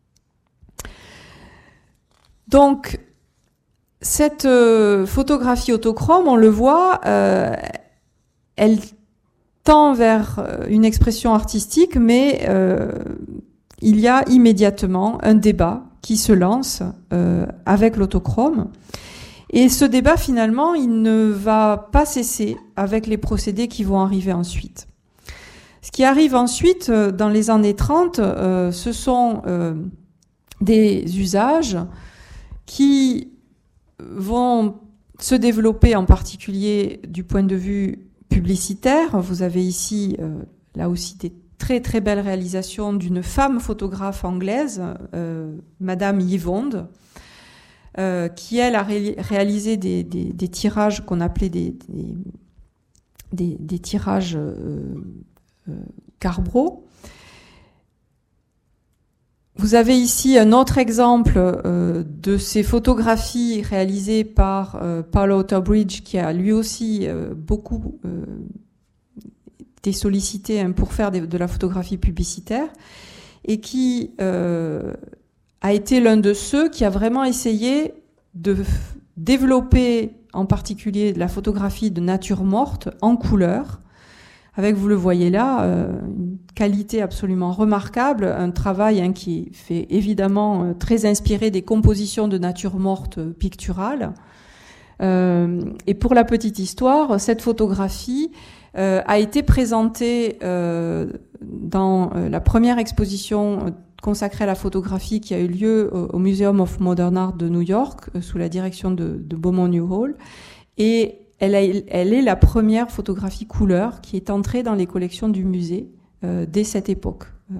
Speaker 3: Donc cette euh, photographie autochrome, on le voit, euh, elle tend vers une expression artistique, mais euh, il y a immédiatement un débat qui se lance euh, avec l'autochrome. Et ce débat, finalement, il ne va pas cesser avec les procédés qui vont arriver ensuite. Ce qui arrive ensuite, euh, dans les années trente, euh, ce sont euh, des usages qui vont se développer, en particulier du point de vue publicitaire. Vous avez ici, euh, là aussi, des très très belles réalisations d'une femme photographe anglaise, euh, Madame Yvonne, euh, qui elle a ré- réalisé des, des, des tirages qu'on appelait des, des, des, des tirages euh, euh, Carbro. Vous avez ici un autre exemple euh, de ces photographies réalisées par euh, Paul Outerbridge, qui a lui aussi euh, beaucoup euh, été sollicité hein, pour faire de, de la photographie publicitaire, et qui euh, a été l'un de ceux qui a vraiment essayé de f- développer en particulier de la photographie de nature morte en couleur, avec, vous le voyez là, euh, une qualité absolument remarquable, un travail hein, qui fait évidemment euh, très inspiré des compositions de nature morte euh, picturales. Euh, et pour la petite histoire, cette photographie euh, a été présentée euh, dans euh, la première exposition consacrée à la photographie qui a eu lieu au, au Museum of Modern Art de New York, euh, sous la direction de, de Beaumont Newhall. Et Elle, a, elle est la première photographie couleur qui est entrée dans les collections du musée euh, dès cette époque. Euh,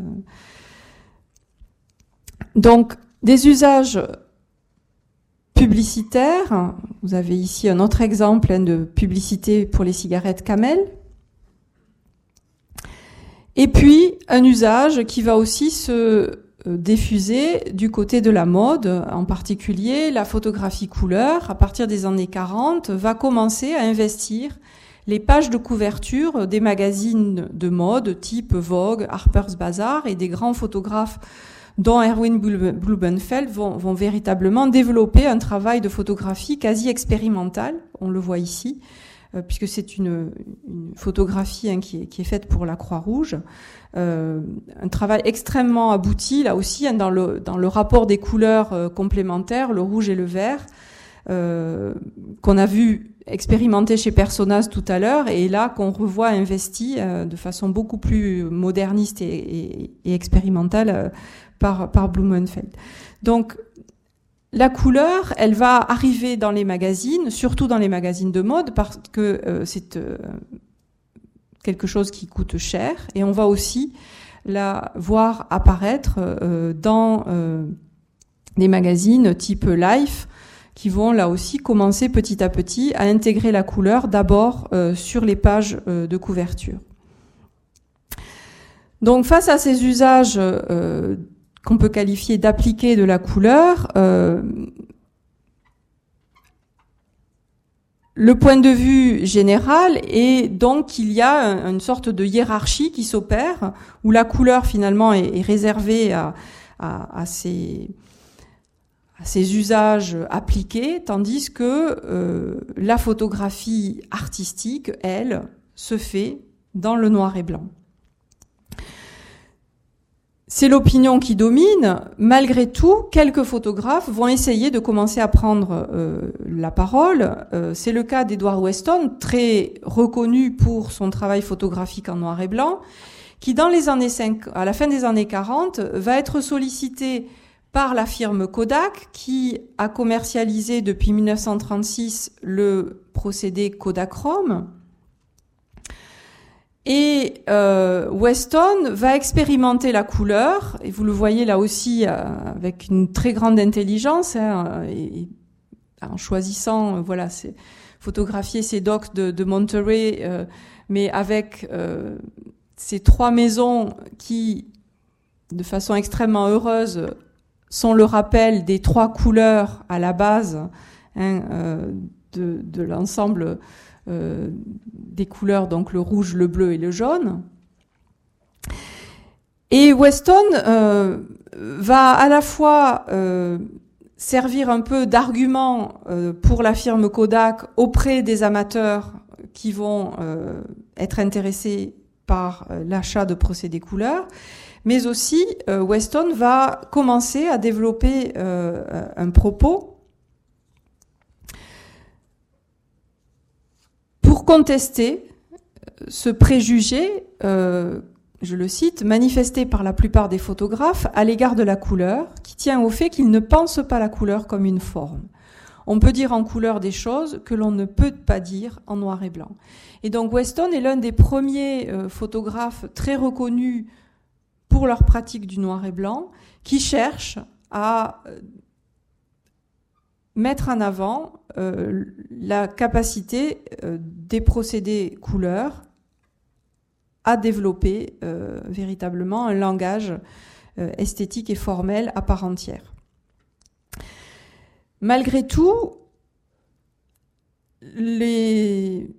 Speaker 3: donc, des usages publicitaires. Vous avez ici un autre exemple hein, de publicité pour les cigarettes Camel. Et puis, un usage qui va aussi se diffusé du côté de la mode, en particulier la photographie couleur, à partir des années quarante, va commencer à investir les pages de couverture des magazines de mode type Vogue, Harper's Bazaar, et des grands photographes dont Erwin Blumenfeld vont, vont véritablement développer un travail de photographie quasi expérimental, on le voit ici, euh, puisque c'est une, une photographie hein, qui, est, qui est faite pour la Croix-Rouge. Euh, un travail extrêmement abouti, là aussi, hein, dans, le, dans le rapport des couleurs euh, complémentaires, le rouge et le vert, euh, qu'on a vu expérimenter chez Personas tout à l'heure, et là qu'on revoit investi euh, de façon beaucoup plus moderniste et, et, et expérimentale euh, par, par Blumenfeld. Donc, la couleur, elle va arriver dans les magazines, surtout dans les magazines de mode, parce que euh, c'est euh, quelque chose qui coûte cher, et on va aussi la voir apparaître euh, dans euh, des magazines type Life, qui vont là aussi commencer petit à petit à intégrer la couleur d'abord euh, sur les pages euh, de couverture. Donc face à ces usages euh, qu'on peut qualifier d'appliqués de la couleur, euh, le point de vue général est donc qu'il y a une sorte de hiérarchie qui s'opère, où la couleur finalement est, est réservée à, à, à, ces, à ces usages appliqués, tandis que euh, la photographie artistique, elle, se fait dans le noir et blanc. C'est l'opinion qui domine. Malgré tout, quelques photographes vont essayer de commencer à prendre euh, la parole. Euh, c'est le cas d'Edward Weston, très reconnu pour son travail photographique en noir et blanc, qui dans les années cinq, à la fin des années quarante, va être sollicité par la firme Kodak, qui a commercialisé depuis mille neuf cent trente-six le procédé Kodachrome. Et euh, Weston va expérimenter la couleur, et vous le voyez là aussi euh, avec une très grande intelligence, hein, et, et en choisissant, euh, voilà, c'est, photographier ces docks de, de Monterey, euh, mais avec euh, ces trois maisons qui, de façon extrêmement heureuse, sont le rappel des trois couleurs à la base hein, euh, de, de l'ensemble Euh, des couleurs, donc le rouge, le bleu et le jaune. Et Weston euh, va à la fois euh, servir un peu d'argument euh, pour la firme Kodak auprès des amateurs qui vont euh, être intéressés par euh, l'achat de procédés couleurs, mais aussi euh, Weston va commencer à développer euh, un propos pour contester ce préjugé, euh, je le cite, manifesté par la plupart des photographes à l'égard de la couleur, qui tient au fait qu'ils ne pensent pas la couleur comme une forme. On peut dire en couleur des choses que l'on ne peut pas dire en noir et blanc. Et donc Weston est l'un des premiers euh, photographes très reconnus pour leur pratique du noir et blanc, qui cherchent à euh, mettre en avant euh, la capacité euh, des procédés couleurs à développer euh, véritablement un langage euh, esthétique et formel à part entière. Malgré tout, les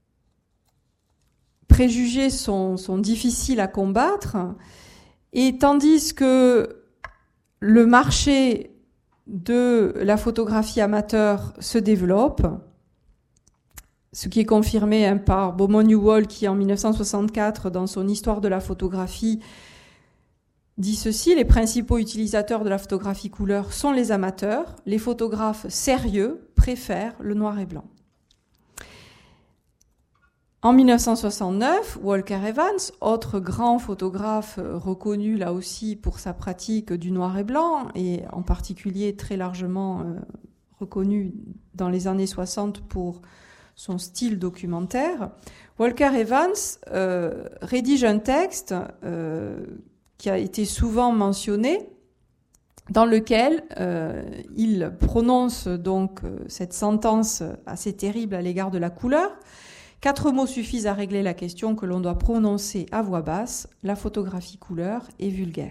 Speaker 3: préjugés sont, sont difficiles à combattre, et tandis que le marché de la photographie amateur se développe, ce qui est confirmé hein, par Beaumont Newell, qui en mille neuf cent soixante-quatre, dans son Histoire de la photographie, dit ceci: les principaux utilisateurs de la photographie couleur sont les amateurs, les photographes sérieux préfèrent le noir et blanc. En mille neuf cent soixante-neuf, Walker Evans, autre grand photographe reconnu là aussi pour sa pratique du noir et blanc, et en particulier très largement euh, reconnu dans les années soixante pour son style documentaire, Walker Evans euh, rédige un texte euh, qui a été souvent mentionné, dans lequel euh, il prononce donc cette sentence assez terrible à l'égard de la couleur. Quatre mots suffisent à régler la question que l'on doit prononcer à voix basse: la photographie couleur est vulgaire.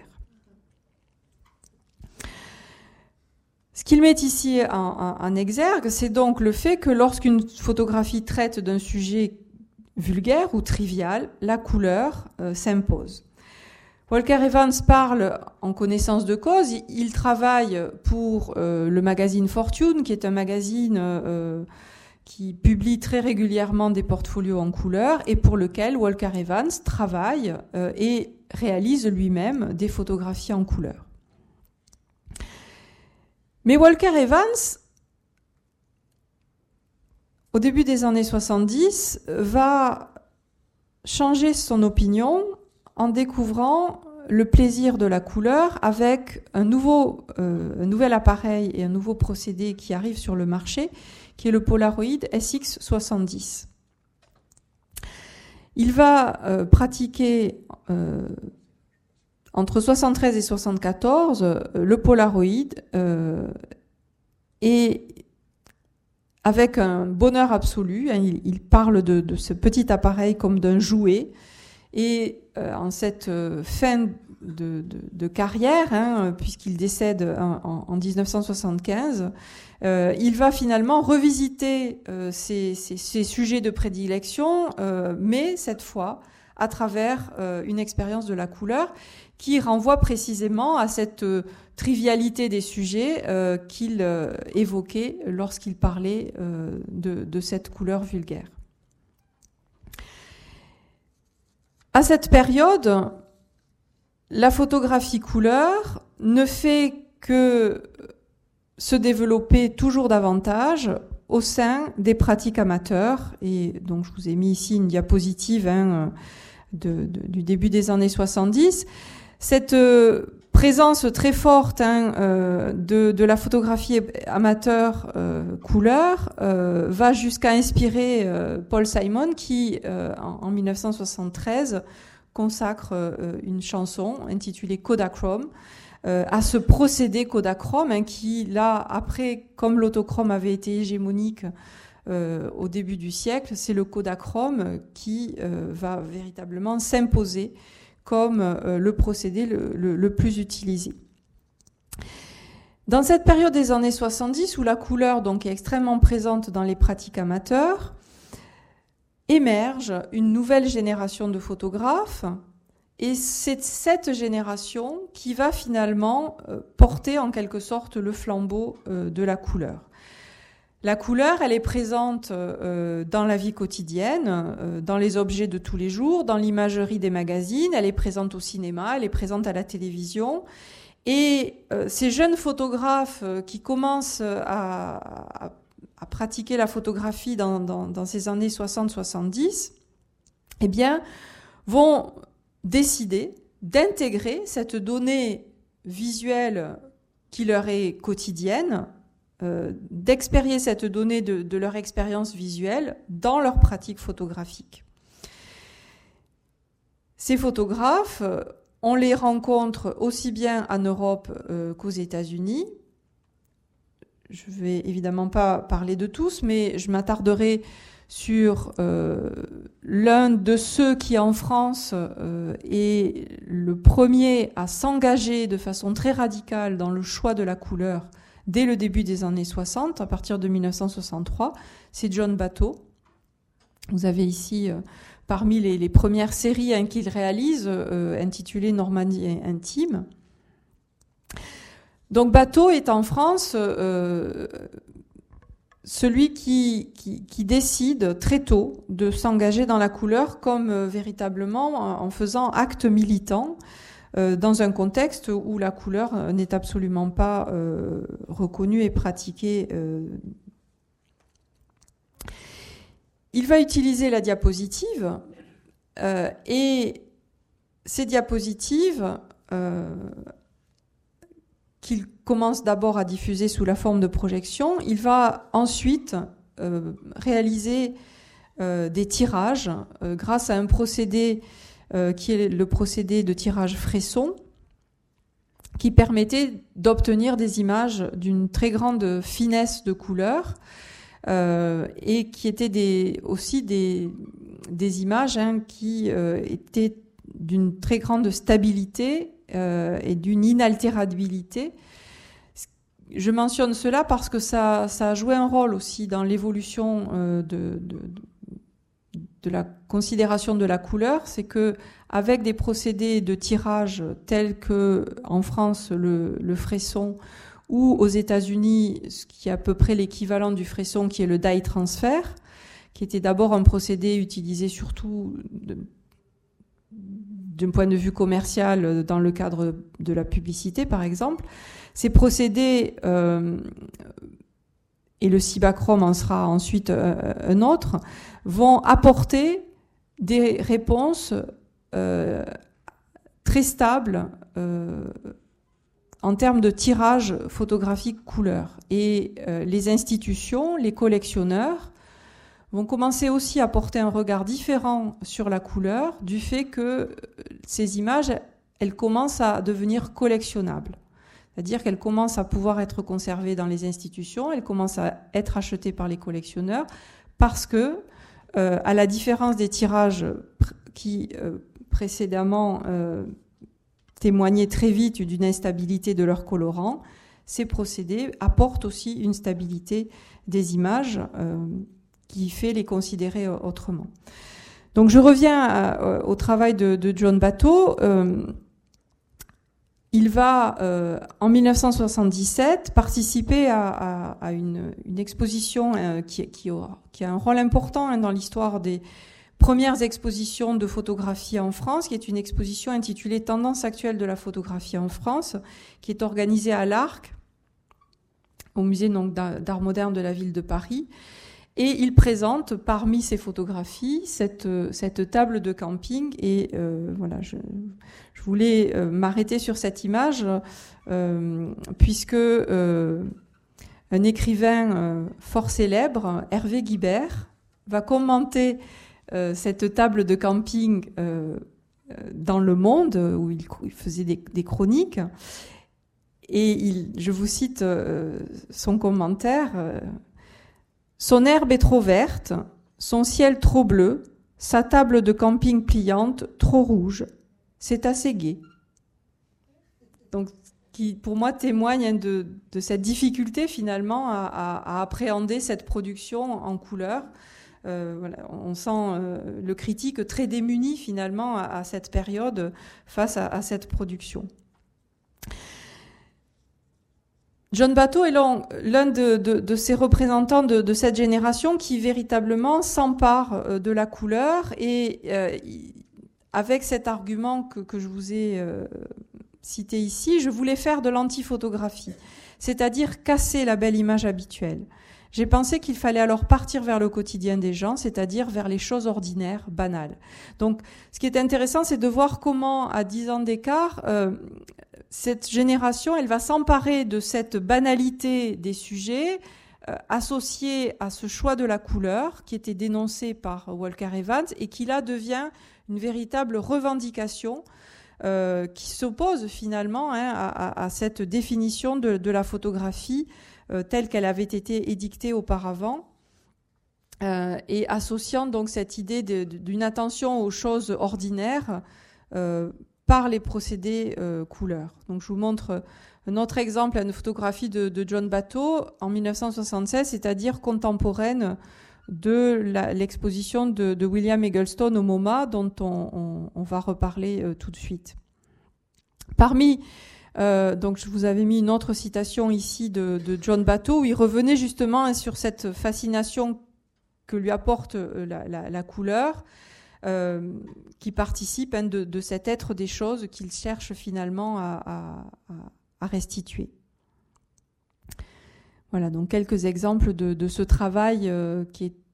Speaker 3: Ce qu'il met ici en, en, en exergue, c'est donc le fait que lorsqu'une photographie traite d'un sujet vulgaire ou trivial, la couleur euh, s'impose. Walker Evans parle en connaissance de cause. Il travaille pour euh, le magazine Fortune, qui est un magazine euh, qui publie très régulièrement des portfolios en couleur, et pour lequel Walker Evans travaille euh, et réalise lui-même des photographies en couleur. Mais Walker Evans, au début des années soixante-dix, va changer son opinion en découvrant le plaisir de la couleur avec un, nouveau, euh, un nouvel appareil et un nouveau procédé qui arrive sur le marché, qui est le Polaroid S X soixante-dix. Il va euh, pratiquer euh, entre soixante-treize et soixante-quatorze euh, le Polaroid euh, et avec un bonheur absolu. Hein, il, il parle de, de ce petit appareil comme d'un jouet. Et euh, en cette euh, fin de, de, de carrière, hein, puisqu'il décède en, en, en dix-neuf cent soixante-quinze, euh, il va finalement revisiter euh, ses, ses, ses sujets de prédilection, euh, mais cette fois à travers euh, une expérience de la couleur qui renvoie précisément à cette euh, trivialité des sujets euh, qu'il euh, évoquait lorsqu'il parlait euh, de, de cette couleur vulgaire. À cette période, la photographie couleur ne fait que se développer toujours davantage au sein des pratiques amateurs. Et donc, je vous ai mis ici une diapositive hein, de, de, du début des années soixante-dix. Cette euh, présence très forte hein, euh, de, de la photographie amateur euh, couleur euh, va jusqu'à inspirer euh, Paul Simon qui, euh, en, en dix-neuf cent soixante-treize, consacre euh, une chanson intitulée Kodachrome euh, à ce procédé Kodachrome hein, qui, là, après, comme l'autochrome avait été hégémonique euh, au début du siècle, c'est le Kodachrome qui euh, va véritablement s'imposer comme euh, le procédé le, le, le plus utilisé. Dans cette période des années soixante-dix, où la couleur donc est extrêmement présente dans les pratiques amateurs, émerge une nouvelle génération de photographes, et c'est cette génération qui va finalement euh, porter en quelque sorte le flambeau euh, de la couleur. La couleur, elle est présente euh, dans la vie quotidienne, euh, dans les objets de tous les jours, dans l'imagerie des magazines, elle est présente au cinéma, elle est présente à la télévision. Et euh, ces jeunes photographes euh, qui commencent à, à, à pratiquer la photographie dans, dans, dans ces années soixante soixante-dix, eh bien, vont décider d'intégrer cette donnée visuelle qui leur est quotidienne, Euh, d'expérier cette donnée de, de leur expérience visuelle dans leur pratique photographique. Ces photographes, euh, on les rencontre aussi bien en Europe euh, qu'aux États-Unis. Je ne vais évidemment pas parler de tous, mais je m'attarderai sur euh, l'un de ceux qui en France euh, est le premier à s'engager de façon très radicale dans le choix de la couleur dès le début des années soixante, à partir de dix-neuf cent soixante-trois, c'est John Bateau. Vous avez ici, euh, parmi les, les premières séries hein, qu'il réalise, euh, intitulées Normandie intime. Donc Bateau est en France euh, celui qui, qui, qui décide très tôt de s'engager dans la couleur comme euh, véritablement en faisant acte militant, dans un contexte où la couleur n'est absolument pas euh, reconnue et pratiquée. Euh. Il va utiliser la diapositive euh, et ces diapositives euh, qu'il commence d'abord à diffuser sous la forme de projection, il va ensuite euh, réaliser euh, des tirages euh, grâce à un procédé Euh, qui est le procédé de tirage fresson, qui permettait d'obtenir des images d'une très grande finesse de couleur euh, et qui étaient des, aussi des, des images hein, qui euh, étaient d'une très grande stabilité euh, et d'une inaltérabilité. Je mentionne cela parce que ça, ça a joué un rôle aussi dans l'évolution euh, de, de, de de la considération de la couleur, c'est que avec des procédés de tirage tels que en France le, le fresson ou aux États-Unis ce qui est à peu près l'équivalent du fresson qui est le dye transfer, qui était d'abord un procédé utilisé surtout de, d'un point de vue commercial dans le cadre de la publicité par exemple. Ces procédés euh, et le cibachrome en sera ensuite un autre, vont apporter des réponses euh, très stable euh, en termes de tirage photographique couleur. Et euh, les institutions, les collectionneurs, vont commencer aussi à porter un regard différent sur la couleur du fait que ces images, elles commencent à devenir collectionnables. C'est-à-dire qu'elles commencent à pouvoir être conservées dans les institutions, elles commencent à être achetées par les collectionneurs parce que, euh, à la différence des tirages pr- qui euh, précédemment euh, témoignaient très vite d'une instabilité de leur colorant, ces procédés apportent aussi une stabilité des images euh, qui fait les considérer autrement. Donc je reviens à, au travail de, de John Batto. Euh, il va, euh, en mille neuf cent soixante-dix-sept, participer à, à, à une, une exposition euh, qui, qui, aura, qui a un rôle important hein, dans l'histoire des premières expositions de photographie en France, qui est une exposition intitulée « Tendance actuelle de la photographie en France », qui est organisée à l'Arc, au musée donc, d'art moderne de la ville de Paris. Et il présente parmi ses photographies cette, cette table de camping. Et euh, voilà, je, je voulais euh, m'arrêter sur cette image euh, puisque euh, un écrivain euh, fort célèbre, Hervé Guibert, va commenter euh, cette table de camping euh, dans Le Monde où il, il faisait des, des chroniques. Et il, je vous cite euh, son commentaire. Euh, Son herbe est trop verte, son ciel trop bleu, sa table de camping pliante trop rouge. C'est assez gai. Donc, qui pour moi témoigne de, de cette difficulté finalement à, à, à appréhender cette production en couleur. Euh, voilà, on sent euh, le critique très démuni finalement à, à cette période face à, à cette production. John Batto est l'un de, de, de ces représentants de, de cette génération qui véritablement s'empare de la couleur et euh, avec cet argument que, que je vous ai euh, cité ici, je voulais faire de l'antiphotographie, c'est-à-dire casser la belle image habituelle. J'ai pensé qu'il fallait alors partir vers le quotidien des gens, c'est-à-dire vers les choses ordinaires, banales. Donc, ce qui est intéressant, c'est de voir comment, à dix ans d'écart, euh, cette génération, elle va s'emparer de cette banalité des sujets euh, associée à ce choix de la couleur qui était dénoncé par Walker Evans et qui là devient une véritable revendication euh, qui s'oppose finalement hein, à, à, à cette définition de, de la photographie euh, telle qu'elle avait été édictée auparavant euh, et associant donc cette idée de, de, d'une attention aux choses ordinaires euh, par les procédés euh, couleurs. Donc je vous montre un autre exemple, une photographie de, de John Batto en mille neuf cent soixante-seize, c'est-à-dire contemporaine de la, l'exposition de, de William Eggleston au MoMA, dont on, on, on va reparler euh, tout de suite. Parmi, euh, donc je vous avais mis une autre citation ici de, de John Batto, où il revenait justement hein, sur cette fascination que lui apporte euh, la, la, la couleur, Euh, qui participe hein, de, de cet être des choses qu'il cherche finalement à, à, à restituer. Voilà, donc quelques exemples de, de ce travail euh, qui est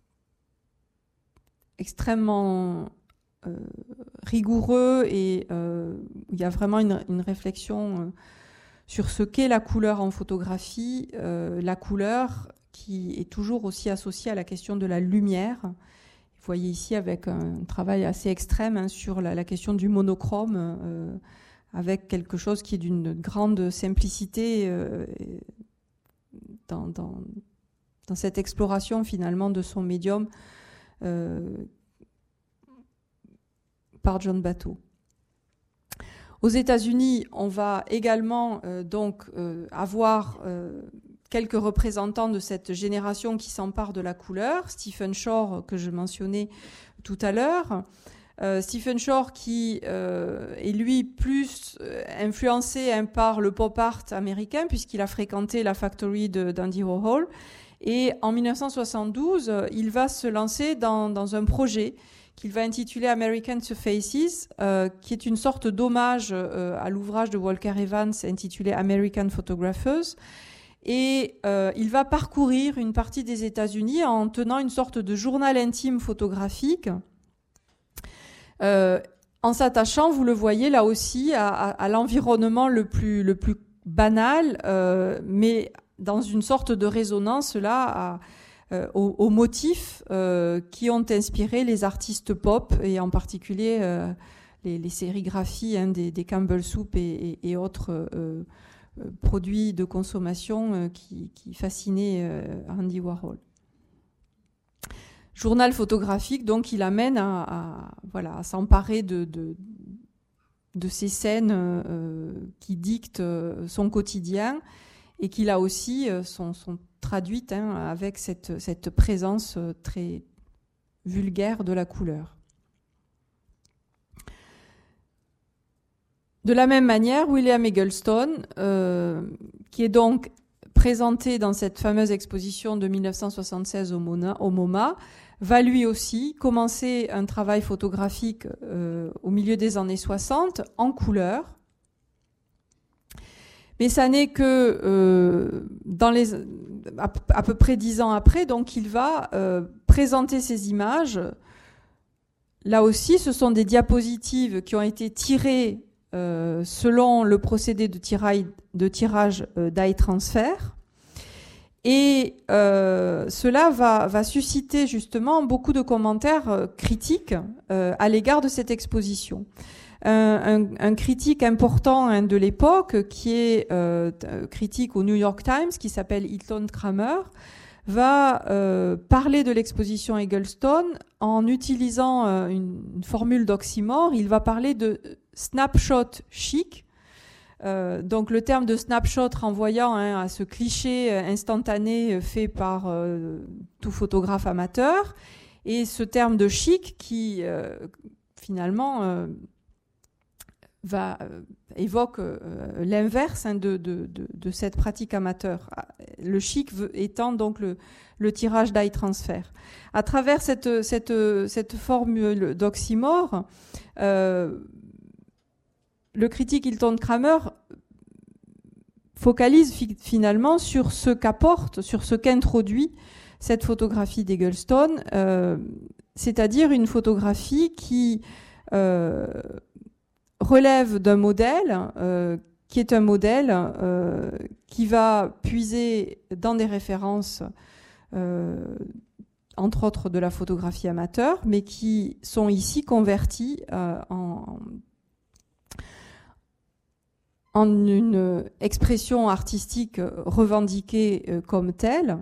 Speaker 3: extrêmement euh, rigoureux et euh, il y a vraiment une, une réflexion euh, sur ce qu'est la couleur en photographie, euh, la couleur qui est toujours aussi associée à la question de la lumière. Vous voyez ici avec un travail assez extrême hein, sur la, la question du monochrome, euh, avec quelque chose qui est d'une grande simplicité euh, dans, dans, dans cette exploration finalement de son médium euh, par John Batto. Aux États-Unis, on va également euh, donc euh, avoir euh, quelques représentants de cette génération qui s'empare de la couleur. Stephen Shore, que je mentionnais tout à l'heure. Euh, Stephen Shore qui euh, est lui plus euh, influencé hein, par le pop art américain puisqu'il a fréquenté la factory de, d'Andy Warhol. Et en mille neuf cent soixante-douze, euh, il va se lancer dans, dans un projet qu'il va intituler American Surfaces, euh, qui est une sorte d'hommage euh, à l'ouvrage de Walker Evans intitulé American Photographers. Et euh, il va parcourir une partie des États-Unis en tenant une sorte de journal intime photographique, euh, en s'attachant, vous le voyez là aussi, à, à, à l'environnement le plus, le plus banal, euh, mais dans une sorte de résonance là à, euh, aux, aux motifs euh, qui ont inspiré les artistes pop, et en particulier euh, les, les sérigraphies hein, des, des Campbell Soup et, et, et autres euh, euh, produits de consommation euh, qui, qui fascinaient euh, Andy Warhol. Journal photographique, donc, il amène à, à, voilà, à s'emparer de, de, de ces scènes euh, qui dictent euh, son quotidien et qui, là aussi, euh, sont, sont traduites hein, avec cette, cette présence euh, très vulgaire de la couleur. De la même manière, William Eggleston, euh, qui est donc présenté dans cette fameuse exposition de mille neuf cent soixante-seize au, Mona, au MoMA, va lui aussi commencer un travail photographique euh, au milieu des années soixante en couleur. Mais ça n'est que euh, dans les, à, à peu près dix ans après, donc il va euh, présenter ces images. Là aussi, ce sont des diapositives qui ont été tirées euh, selon le procédé de tirage, de tirage euh, dye transfer. Et euh, cela va, va susciter justement beaucoup de commentaires euh, critiques euh, à l'égard de cette exposition. Un, un, un critique important hein, de l'époque, qui est euh, critique au New York Times, qui s'appelle Hilton Kramer, va euh, parler de l'exposition Eggleston en utilisant euh, une, une formule d'oxymore. Il va parler de snapshot chic. Euh, donc le terme de snapshot renvoyant hein, à ce cliché instantané fait par euh, tout photographe amateur, et ce terme de chic qui euh, finalement euh, va euh, évoque euh, l'inverse hein, de, de, de, de cette pratique amateur. Le chic veut, étant donc le, le tirage dye transfer. À travers cette, cette, cette formule d'oxymore, euh, le critique Hilton Kramer focalise fi- finalement sur ce qu'apporte, sur ce qu'introduit cette photographie d'Eggleston, euh, c'est-à-dire une photographie qui euh, relève d'un modèle, euh, qui est un modèle euh, qui va puiser dans des références, euh, entre autres de la photographie amateur, mais qui sont ici converties euh, en en une expression artistique revendiquée comme telle.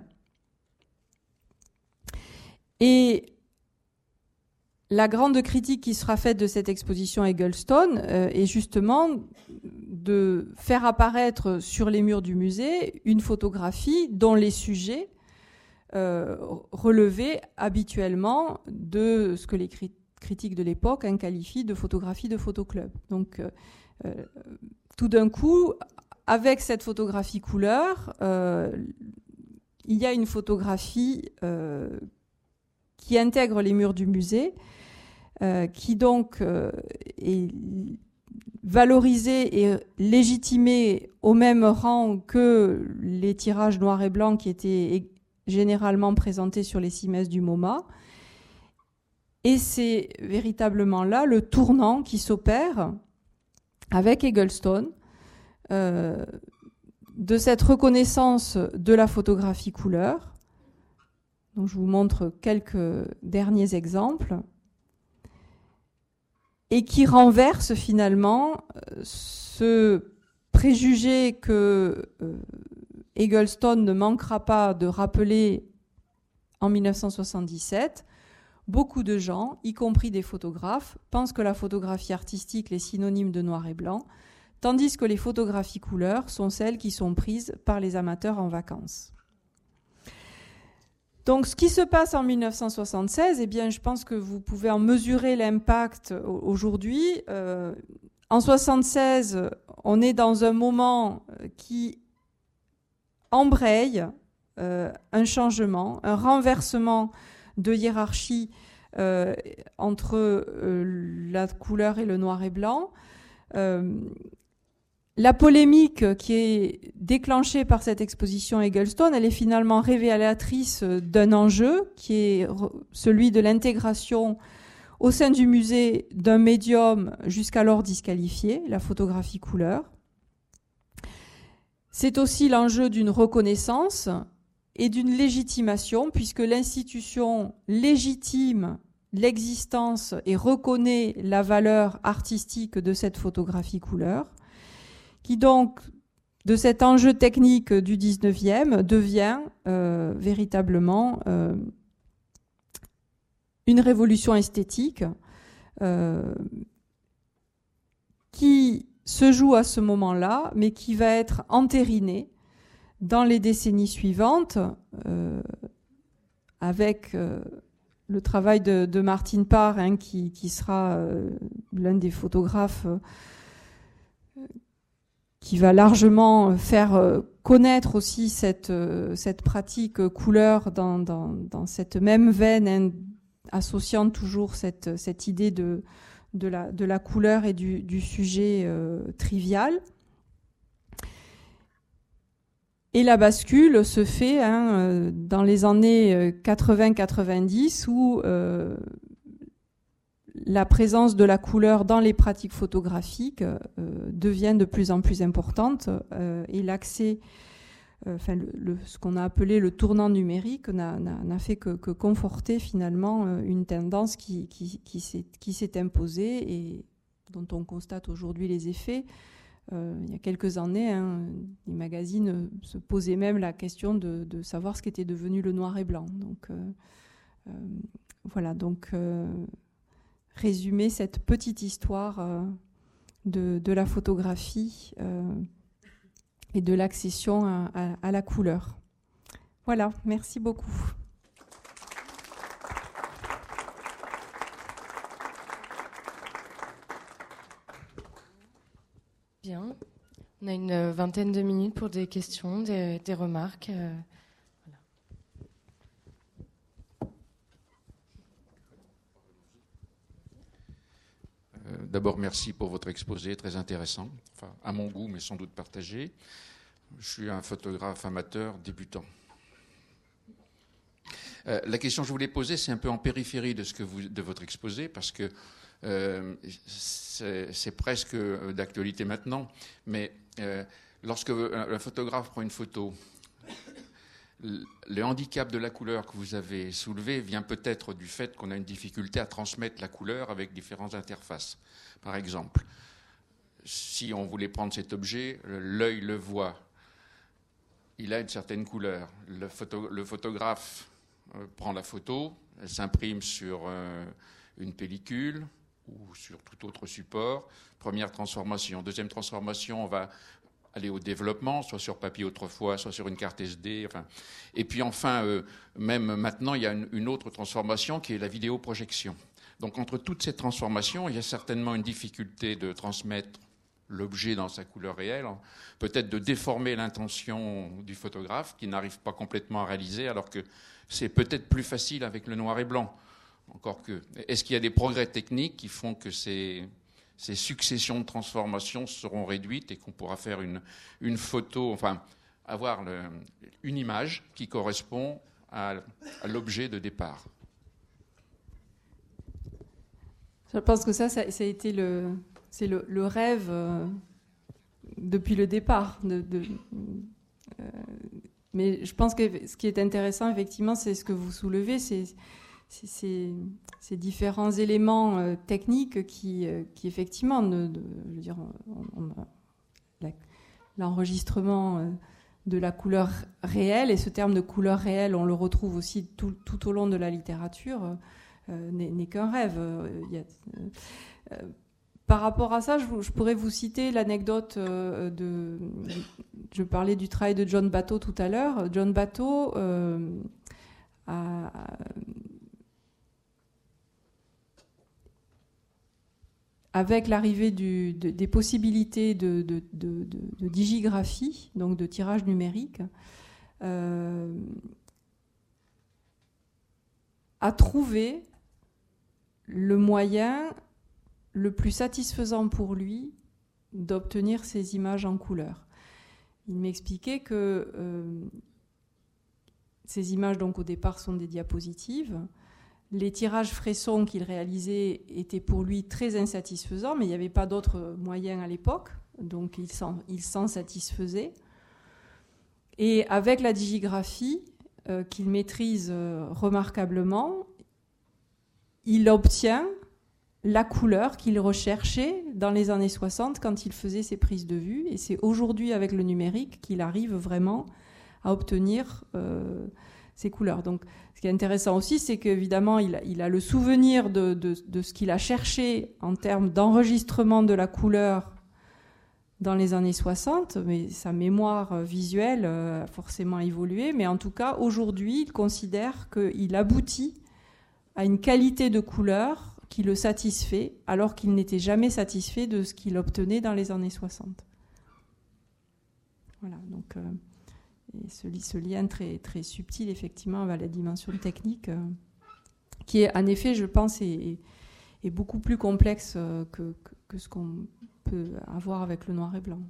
Speaker 3: Et la grande critique qui sera faite de cette exposition Eggleston euh, est justement de faire apparaître sur les murs du musée une photographie dont les sujets euh, relevaient habituellement de ce que les crit- critiques de l'époque hein, qualifient de photographie de photoclub. Donc, euh, tout d'un coup, avec cette photographie couleur, euh, il y a une photographie euh, qui intègre les murs du musée, euh, qui donc euh, est valorisée et légitimée au même rang que les tirages noirs et blancs qui étaient généralement présentés sur les cimaises du MoMA. Et c'est véritablement là le tournant qui s'opère avec Eggleston, euh, de cette reconnaissance de la photographie couleur. Donc, je vous montre quelques derniers exemples, et qui renverse finalement ce préjugé que euh, Eggleston ne manquera pas de rappeler en mille neuf cent soixante-dix-sept. Beaucoup de gens, y compris des photographes, pensent que la photographie artistique est synonyme de noir et blanc, tandis que les photographies couleurs sont celles qui sont prises par les amateurs en vacances. Donc, ce qui se passe en mille neuf cent soixante-seize, eh bien, je pense que vous pouvez en mesurer l'impact aujourd'hui. Euh, en soixante-seize, on est dans un moment qui embraye euh, un changement, un renversement de hiérarchie euh, entre euh, la couleur et le noir et blanc. Euh, la polémique qui est déclenchée par cette exposition Eggleston, elle est finalement révélatrice d'un enjeu qui est celui de l'intégration au sein du musée d'un médium jusqu'alors disqualifié, la photographie couleur. C'est aussi l'enjeu d'une reconnaissance et d'une légitimation, puisque l'institution légitime l'existence et reconnaît la valeur artistique de cette photographie couleur, qui donc, de cet enjeu technique du dix-neuvième, devient euh, véritablement euh, une révolution esthétique euh, qui se joue à ce moment-là, mais qui va être entérinée dans les décennies suivantes euh, avec euh, le travail de, de Martin Parr, hein, qui, qui sera euh, l'un des photographes euh, qui va largement faire connaître aussi cette, cette pratique couleur dans, dans, dans cette même veine, hein, associant toujours cette, cette idée de, de, la, de la couleur et du, du sujet euh, trivial. Et la bascule se fait hein, dans les années quatre-vingts quatre-vingt-dix où euh, la présence de la couleur dans les pratiques photographiques euh, devient de plus en plus importante euh, et l'accès, euh, enfin le, le, ce qu'on a appelé le tournant numérique n'a, n'a, n'a fait que, que conforter finalement euh, une tendance qui, qui, qui, s'est, qui s'est imposée et dont on constate aujourd'hui les effets. Euh, il y a quelques années, hein, les magazines se posaient même la question de, de savoir ce qu'était devenu le noir et blanc. Donc euh, euh, voilà, donc euh, résumer cette petite histoire euh, de, de la photographie euh, et de l'accession à, à, à la couleur. Voilà, merci beaucoup.
Speaker 2: Bien, on a une vingtaine de minutes pour des questions, des, des remarques. Euh, voilà.
Speaker 4: Euh, d'abord, merci pour votre exposé, très intéressant, enfin, à mon goût, mais sans doute partagé. Je suis un photographe amateur débutant. Euh, la question que je voulais poser, c'est un peu en périphérie de, ce que vous, de votre exposé, parce que Euh, c'est, c'est presque d'actualité maintenant, mais euh, lorsque un photographe prend une photo, le handicap de la couleur que vous avez soulevé vient peut-être du fait qu'on a une difficulté à transmettre la couleur avec différentes interfaces. Par exemple, si on voulait prendre cet objet, l'œil le voit, il a une certaine couleur. Le, photo, le photographe euh, prend la photo, elle s'imprime sur euh, une pellicule ou sur tout autre support. Première transformation. Deuxième transformation, on va aller au développement, soit sur papier autrefois, soit sur une carte S D. Enfin. Et puis enfin, euh, même maintenant, il y a une, une autre transformation qui est la vidéoprojection. Donc entre toutes ces transformations, il y a certainement une difficulté de transmettre l'objet dans sa couleur réelle, peut-être de déformer l'intention du photographe qui n'arrive pas complètement à réaliser, alors que c'est peut-être plus facile avec le noir et blanc. Encore que, est-ce qu'il y a des progrès techniques qui font que ces, ces successions de transformations seront réduites et qu'on pourra faire une, une photo, enfin, avoir le, une image qui correspond à, à l'objet de départ?
Speaker 3: Je pense que ça, ça, ça a été le, c'est le, le rêve euh, depuis le départ. De, de, euh, mais je pense que ce qui est intéressant, effectivement, c'est ce que vous soulevez, c'est Ces, ces différents éléments euh, techniques qui, euh, qui effectivement, ne, de, je veux dire, on, on a la, l'enregistrement euh, de la couleur réelle, et ce terme de couleur réelle, on le retrouve aussi tout, tout au long de la littérature, euh, n'est, n'est qu'un rêve. Euh, y a, euh, par rapport à ça, je, je pourrais vous citer l'anecdote euh, de... Je parlais du travail de John Batto tout à l'heure. John Batto euh, a... avec l'arrivée du, de, des possibilités de, de, de, de, de digigraphie, donc de tirage numérique, euh, a trouvé le moyen le plus satisfaisant pour lui d'obtenir ces images en couleur. Il m'expliquait que euh, ces images, donc au départ, sont des diapositives. les tirages Fresson qu'il réalisait étaient pour lui très insatisfaisants, mais il n'y avait pas d'autres moyens à l'époque, donc il s'en, il s'en satisfaisait. Et avec la digigraphie, euh, qu'il maîtrise euh, remarquablement, il obtient la couleur qu'il recherchait dans les années soixante quand il faisait ses prises de vue. Et c'est aujourd'hui, avec le numérique, qu'il arrive vraiment à obtenir euh, ces couleurs. Donc, ce qui est intéressant aussi, c'est qu'évidemment, il a, il a le souvenir de, de, de ce qu'il a cherché en termes d'enregistrement de la couleur dans les années soixante, mais sa mémoire visuelle a forcément évolué. Mais en tout cas, aujourd'hui, il considère qu'il aboutit à une qualité de couleur qui le satisfait, alors qu'il n'était jamais satisfait de ce qu'il obtenait dans les années soixante. Voilà, donc euh, et ce, ce lien très, très subtil, effectivement, avec la dimension technique, euh, qui est, en effet, je pense, est, est beaucoup plus complexe euh, que, que, que ce qu'on peut avoir avec le noir et blanc.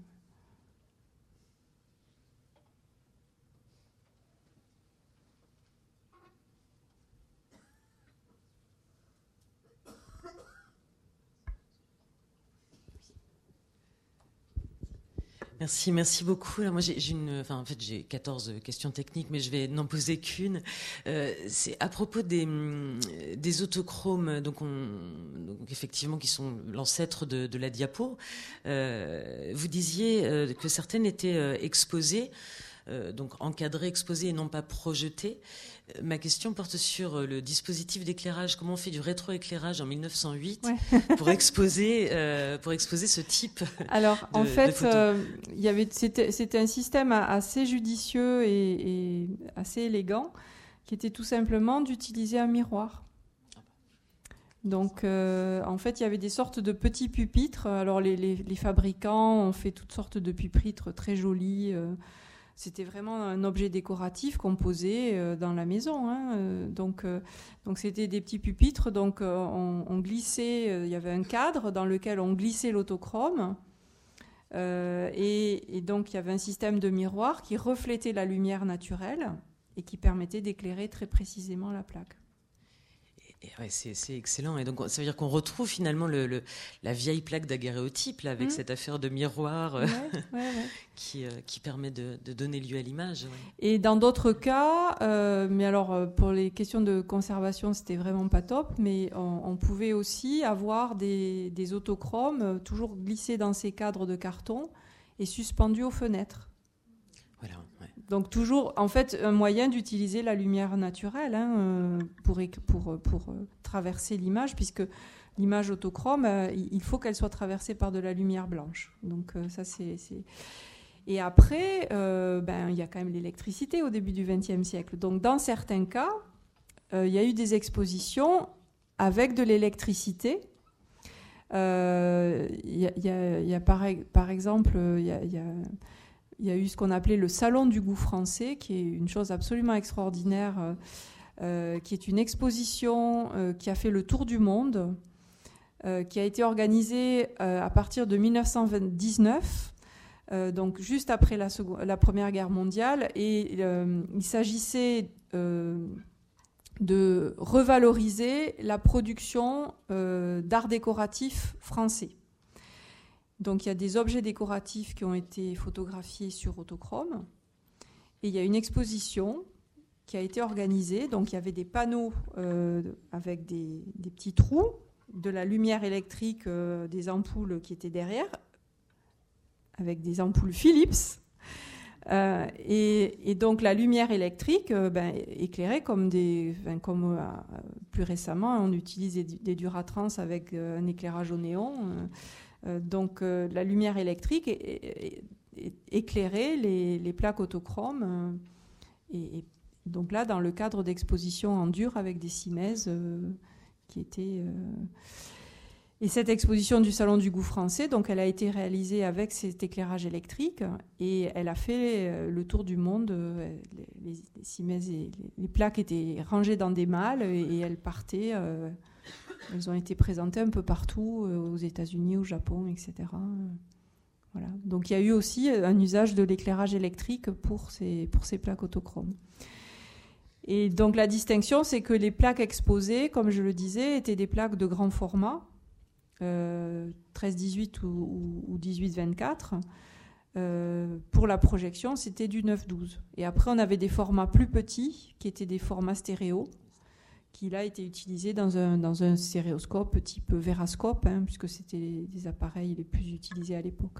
Speaker 1: Merci, merci beaucoup. Là, moi, j'ai, j'ai une, enfin, en fait, j'ai quatorze questions techniques, mais je vais n'en poser qu'une. Euh, c'est à propos des, des autochromes, donc, on, donc effectivement, qui sont l'ancêtre de, de la diapo. Euh, vous disiez euh, que certaines étaient euh, exposées, euh, donc encadrées, exposées et non pas projetées. Ma question porte sur le dispositif d'éclairage. Comment on fait du rétroéclairage en mille neuf cent huit ouais. pour exposer euh, pour exposer ce type
Speaker 3: Alors,
Speaker 1: de,
Speaker 3: en fait,
Speaker 1: de
Speaker 3: euh, y avait, c'était, c'était un système assez judicieux et, et assez élégant qui était tout simplement d'utiliser un miroir. Donc, euh, en fait, il y avait des sortes de petits pupitres. Alors, les, les, les fabricants ont fait toutes sortes de pupitres très jolis. Euh, C'était vraiment un objet décoratif qu'on posait euh, dans la maison. Hein. Euh, donc, euh, donc, c'était des petits pupitres. Donc, euh, on, on glissait. Euh, il y avait un cadre dans lequel on glissait l'autochrome. Euh, et, et donc, il y avait un système de miroir qui reflétait la lumière naturelle et qui permettait d'éclairer très précisément la plaque.
Speaker 1: Ouais, c'est, c'est excellent. Et donc, ça veut dire qu'on retrouve finalement le, le, la vieille plaque daguerréotype là, avec mmh. cette affaire de miroir euh, ouais, ouais, ouais. qui, euh, qui permet de, de donner lieu à l'image. Ouais.
Speaker 3: Et dans d'autres cas, euh, mais alors pour les questions de conservation, c'était vraiment pas top, mais on, on pouvait aussi avoir des, des autochromes euh, toujours glissés dans ces cadres de carton et suspendus aux fenêtres.
Speaker 1: Voilà. Ouais.
Speaker 3: Donc toujours, en fait, un moyen d'utiliser la lumière naturelle hein, euh, pour, pour, pour euh, traverser l'image, puisque l'image autochrome, euh, il faut qu'elle soit traversée par de la lumière blanche. Donc euh, ça, c'est, c'est... Et après, euh, ben, il y a quand même l'électricité au début du vingtième siècle. Donc dans certains cas, euh, il y a eu des expositions avec de l'électricité. Euh, il y a, il y a, il y a par, par exemple, il y a... Il y a Il y a eu ce qu'on appelait le Salon du goût français, qui est une chose absolument extraordinaire, euh, euh, qui est une exposition euh, qui a fait le tour du monde, euh, qui a été organisée euh, à partir de mille neuf cent dix-neuf, euh, donc juste après la, seconde, la Première Guerre mondiale. Et euh, il s'agissait euh, de revaloriser la production euh, d'art décoratif français. Donc il y a des objets décoratifs qui ont été photographiés sur autochrome et il y a une exposition qui a été organisée. Donc il y avait des panneaux euh, avec des, des petits trous, de la lumière électrique, euh, des ampoules qui étaient derrière, avec des ampoules Philips. Euh, et, et donc la lumière électrique euh, ben, éclairait comme, des, enfin, comme euh, plus récemment on utilise des, des Duratrans avec euh, un éclairage au néon. Euh, Euh, donc euh, la lumière électrique éclairait les, les plaques autochromes euh, et, et donc là dans le cadre d'expositions en dur avec des cimaises euh, qui étaient euh... et cette exposition du Salon du goût français, donc elle a été réalisée avec cet éclairage électrique et elle a fait le tour du monde. Les, les, les cimaises et les, les plaques étaient rangées dans des malles et, et elles partaient euh, elles ont été présentées un peu partout, euh, aux États-Unis, au Japon, et cetera. Voilà. Donc il y a eu aussi un usage de l'éclairage électrique pour ces, pour ces plaques autochromes. Et donc la distinction, c'est que les plaques exposées, comme je le disais, étaient des plaques de grand format, euh, treize dix-huit ou, ou, ou dix-huit vingt-quatre. Euh, pour la projection, c'était du neuf douze. Et après, on avait des formats plus petits, qui étaient des formats stéréo, qui là étaient utilisés dans un, dans un stéréoscope type Verascope, hein, puisque c'était les, les appareils les plus utilisés à l'époque.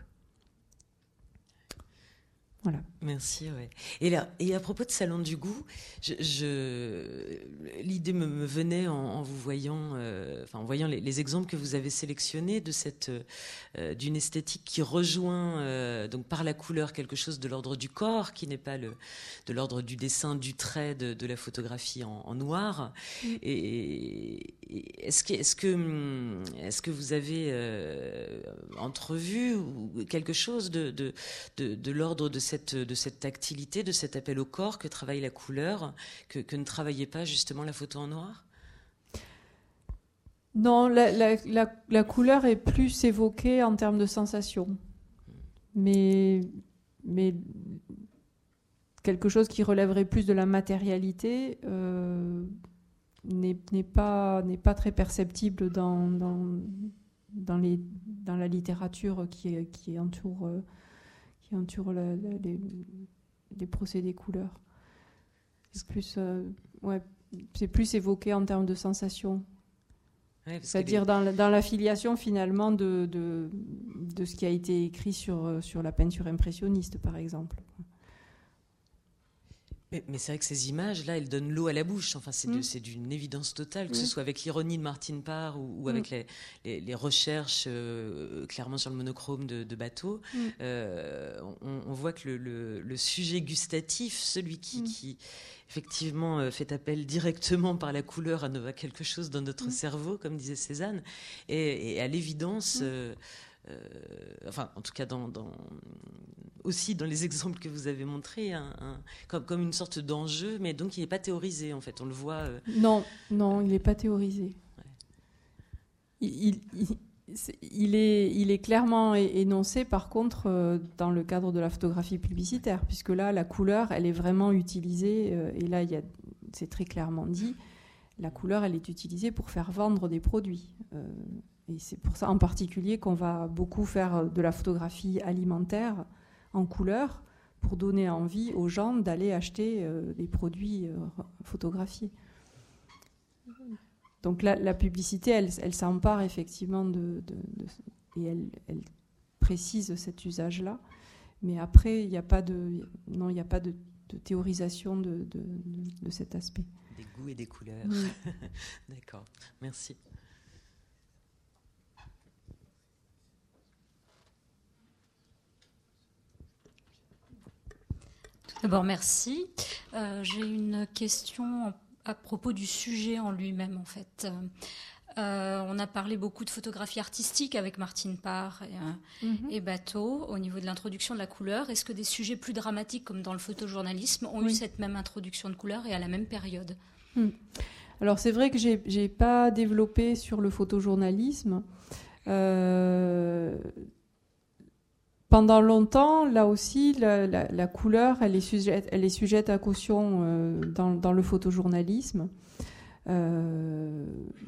Speaker 3: Voilà.
Speaker 1: Merci. Ouais. Et, là, et à propos de Salon du goût, je, je, l'idée me, me venait en, en vous voyant, euh, enfin en voyant les, les exemples que vous avez sélectionnés de cette, euh, d'une esthétique qui rejoint euh, donc par la couleur quelque chose de l'ordre du corps, qui n'est pas le, de l'ordre du dessin, du trait, de, de la photographie en, en noir. Mm. Et, et est-ce que, est-ce que, est-ce que vous avez euh, entrevu ou quelque chose de, de, de, de l'ordre de cette Cette, de cette tactilité, de cet appel au corps que travaille la couleur, que, que ne travaillait pas justement la photo en noir?
Speaker 3: Non, la, la, la, la couleur est plus évoquée en termes de sensation. Mais, mais quelque chose qui relèverait plus de la matérialité euh, n'est, n'est, pas, n'est pas très perceptible dans, dans, dans, les, dans la littérature qui, qui entoure... Euh, qui entoure la, la, les, les procédés couleurs. C'est plus, euh, ouais, c'est plus évoqué en termes de sensation. Ouais, c'est-à-dire les... dans, la, dans l'affiliation finalement de, de, de ce qui a été écrit sur, sur la peinture impressionniste, par exemple.
Speaker 1: Mais, mais c'est vrai que ces images-là, elles donnent l'eau à la bouche. Enfin, c'est, mmh. de, c'est d'une évidence totale, que mmh. ce soit avec l'ironie de Martine Parr ou, ou avec mmh. les, les, les recherches euh, clairement sur le monochrome de, de bateau. Mmh. Euh, on, on voit que le, le, le sujet gustatif, celui qui, mmh. qui effectivement euh, fait appel directement par la couleur à, à quelque chose dans notre mmh. cerveau, comme disait Cézanne, et, et à l'évidence... Mmh. Euh, Euh, enfin, en tout cas, dans, dans, aussi dans les exemples que vous avez montrés, un, un, comme, comme une sorte d'enjeu, mais donc il n'est pas théorisé, en fait. On le voit. Euh,
Speaker 3: non, non, il n'est pas théorisé. Ouais. Il, il, il, est, il est clairement énoncé, par contre, euh, dans le cadre de la photographie publicitaire, puisque là, la couleur, elle est vraiment utilisée, euh, et là, il y a, c'est très clairement dit, la couleur, elle est utilisée pour faire vendre des produits. Euh, Et c'est pour ça en particulier qu'on va beaucoup faire de la photographie alimentaire en couleur pour donner envie aux gens d'aller acheter euh, des produits euh, photographiés. Donc la, la publicité, elle, elle s'empare effectivement de, de, de et elle, elle précise cet usage-là. Mais après, il n'y a pas de, non, il n'y a pas de, de théorisation de, de, de, de cet aspect.
Speaker 1: Des goûts et des couleurs.
Speaker 3: Oui.
Speaker 1: D'accord, merci.
Speaker 5: D'abord, merci. Euh, j'ai une question à propos du sujet en lui-même, en fait. Euh, on a parlé beaucoup de photographie artistique avec Martine Parr et, euh, mm-hmm. et Bateau au niveau de l'introduction de la couleur. Est-ce que des sujets plus dramatiques, comme dans le photojournalisme, ont oui. eu cette même introduction de couleur et à la même période?
Speaker 3: mm. Alors, c'est vrai que je n'ai pas développé sur le photojournalisme. Euh... Pendant longtemps, là aussi, la, la, la couleur, elle est sujette, elle est sujette à caution euh, dans, dans le photojournalisme. Euh,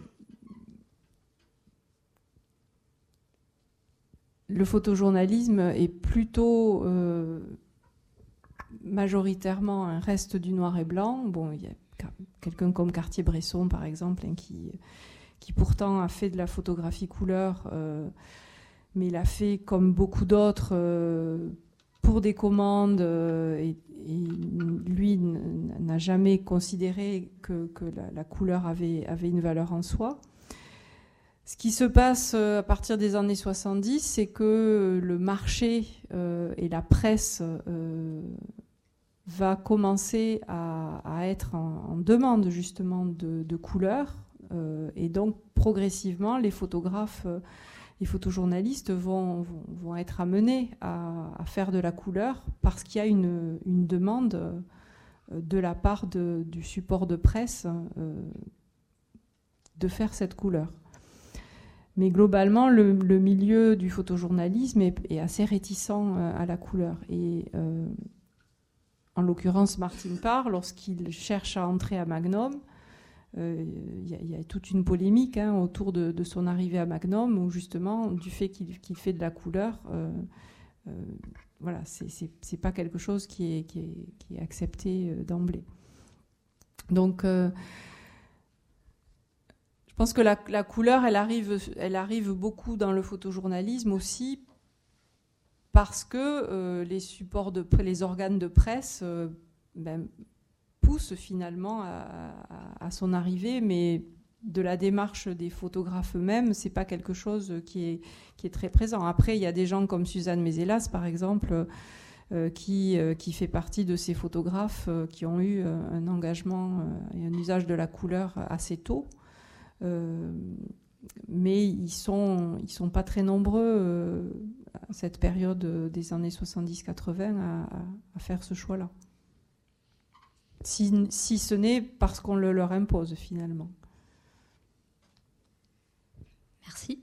Speaker 3: le photojournalisme est plutôt euh, majoritairement un reste du noir et blanc. Bon, il y a quelqu'un comme Cartier-Bresson, par exemple, hein, qui, qui pourtant a fait de la photographie couleur. Euh, mais il a fait, comme beaucoup d'autres, euh, pour des commandes, euh, et, et lui n'a jamais considéré que, que la, la couleur avait, avait une valeur en soi. Ce qui se passe euh, à partir des années soixante-dix, c'est que le marché euh, et la presse euh, va commencer à, à être en, en demande justement de, de couleurs, euh, et donc progressivement les photographes... Euh, les photojournalistes vont, vont, vont être amenés à, à faire de la couleur parce qu'il y a une, une demande de la part de, du support de presse euh, de faire cette couleur. Mais globalement, le, le milieu du photojournalisme est, est assez réticent à la couleur. Et euh, en l'occurrence Martin Parr, lorsqu'il cherche à entrer à Magnum, il euh, y, y a toute une polémique hein, autour de, de son arrivée à Magnum, où justement, du fait qu'il, qu'il fait de la couleur, euh, euh, voilà, c'est, c'est, c'est pas quelque chose qui est, qui est, qui est accepté euh, d'emblée. Donc, euh, je pense que la, la couleur, elle arrive, elle arrive beaucoup dans le photojournalisme aussi, parce que euh, les supports de les organes de presse euh, ben, poussent finalement à, à, à son arrivée, mais de la démarche des photographes eux-mêmes, c'est pas quelque chose qui est, qui est très présent. Après, il y a des gens comme Suzanne Mézelas, par exemple, euh, qui, euh, qui fait partie de ces photographes euh, qui ont eu euh, un engagement euh, et un usage de la couleur assez tôt. Euh, mais ils sont, ils sont pas très nombreux euh, à cette période des années soixante-dix quatre-vingts à, à faire ce choix-là. Si, si ce n'est parce qu'on le leur impose finalement.
Speaker 5: Merci.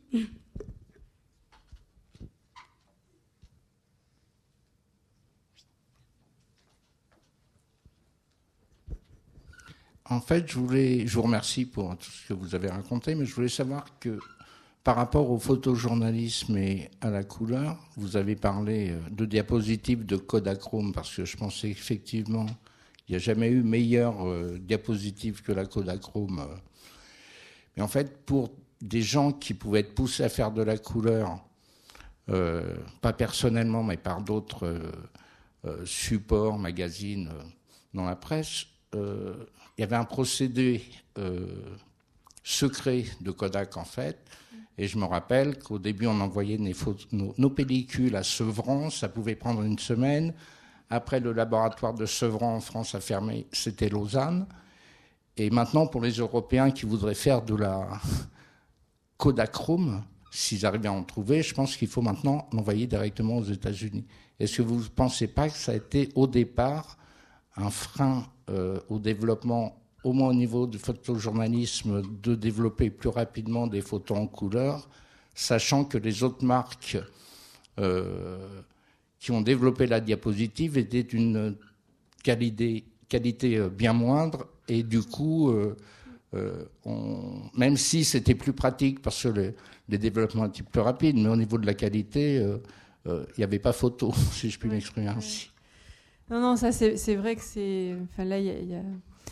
Speaker 6: En fait, je voulais, je vous remercie pour tout ce que vous avez raconté, mais je voulais savoir que par rapport au photojournalisme et à la couleur, vous avez parlé de diapositives de Kodachrome, parce que je pensais effectivement qu'il n'y a jamais eu meilleure euh, diapositive que la Kodachrome. Mais en fait, pour des gens qui pouvaient être poussés à faire de la couleur, euh, pas personnellement, mais par d'autres euh, euh, supports, magazines, euh, dans la presse, euh, il y avait un procédé euh, secret de Kodak, en fait. Et je me rappelle qu'au début, on envoyait nos, photos, nos, nos pellicules à Sevran, ça pouvait prendre une semaine. Après, le laboratoire de Sevran en France a fermé, c'était Lausanne. Et maintenant, pour les Européens qui voudraient faire de la Kodachrome, s'ils arrivaient à en trouver, je pense qu'il faut maintenant l'envoyer directement aux États-Unis. Est-ce que vous ne pensez pas que ça a été au départ un frein euh, au développement, au moins au niveau du photojournalisme, de développer plus rapidement des photos en couleur, sachant que les autres marques euh, qui ont développé la diapositive étaient d'une qualité, qualité bien moindre, et du coup, euh, euh, on, même si c'était plus pratique parce que les, les développements étaient plus rapides, mais au niveau de la qualité, il euh, euh, n'y avait pas photo, si je puis ouais, m'exprimer ouais. ainsi.
Speaker 3: Non, non, ça c'est, c'est vrai que c'est... Enfin là, il y, y a...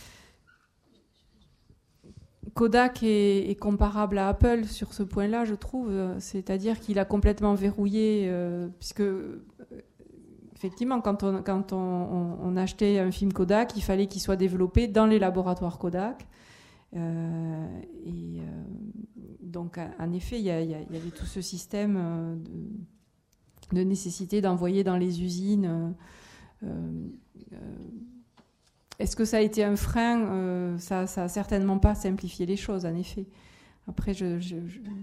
Speaker 3: Kodak est, est comparable à Apple sur ce point-là, je trouve. C'est-à-dire qu'il a complètement verrouillé, euh, puisque euh, effectivement, quand, on, quand on, on, on achetait un film Kodak, il fallait qu'il soit développé dans les laboratoires Kodak. Euh, et euh, donc, en effet, il y, a, il y avait tout ce système de, de nécessité d'envoyer dans les usines. Euh, euh, Est-ce que ça a été un frein ? euh, Ça n'a certainement pas simplifié les choses, en effet. Après, je ne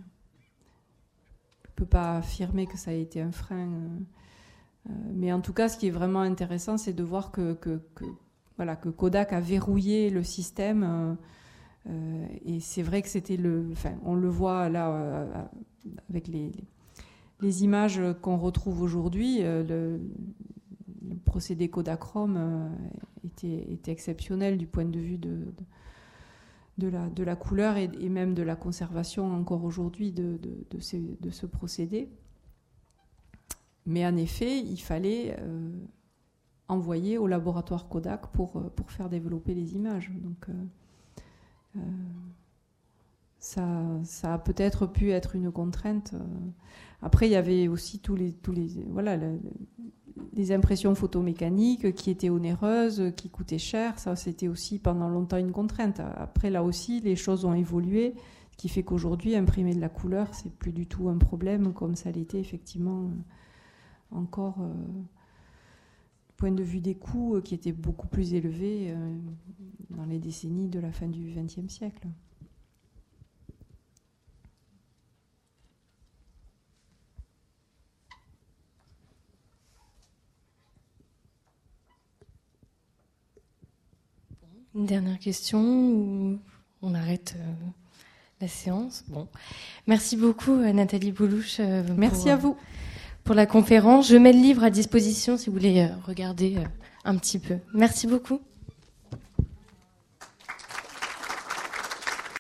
Speaker 3: peux pas affirmer que ça a été un frein. Euh, mais en tout cas, ce qui est vraiment intéressant, c'est de voir que, que, que, voilà, que Kodak a verrouillé le système. Euh, euh, et c'est vrai que c'était le... Enfin, on le voit là, euh, avec les, les images qu'on retrouve aujourd'hui. Euh, le, le procédé Kodachrome euh, était, était exceptionnel du point de vue de, de, de, la, de la couleur et, et même de la conservation encore aujourd'hui de, de, de, ces, de ce procédé. Mais en effet, il fallait euh, envoyer au laboratoire Kodak pour, pour faire développer les images. Donc, euh, euh, ça, ça a peut-être pu être une contrainte. Après, il y avait aussi tous les... Tous les voilà, le, les impressions photomécaniques qui étaient onéreuses, qui coûtaient cher. Ça, c'était aussi pendant longtemps une contrainte. Après, là aussi, les choses ont évolué, ce qui fait qu'aujourd'hui, imprimer de la couleur, c'est plus du tout un problème comme ça l'était effectivement encore euh, du point de vue des coûts qui étaient beaucoup plus élevés euh, dans les décennies de la fin du vingtième siècle.
Speaker 2: Une dernière question ou on arrête euh, la séance. Bon, merci beaucoup Nathalie Boulouche. Euh,
Speaker 3: merci
Speaker 2: pour,
Speaker 3: à vous
Speaker 2: pour la conférence. Je mets le livre à disposition si vous voulez regarder un petit peu. Merci beaucoup.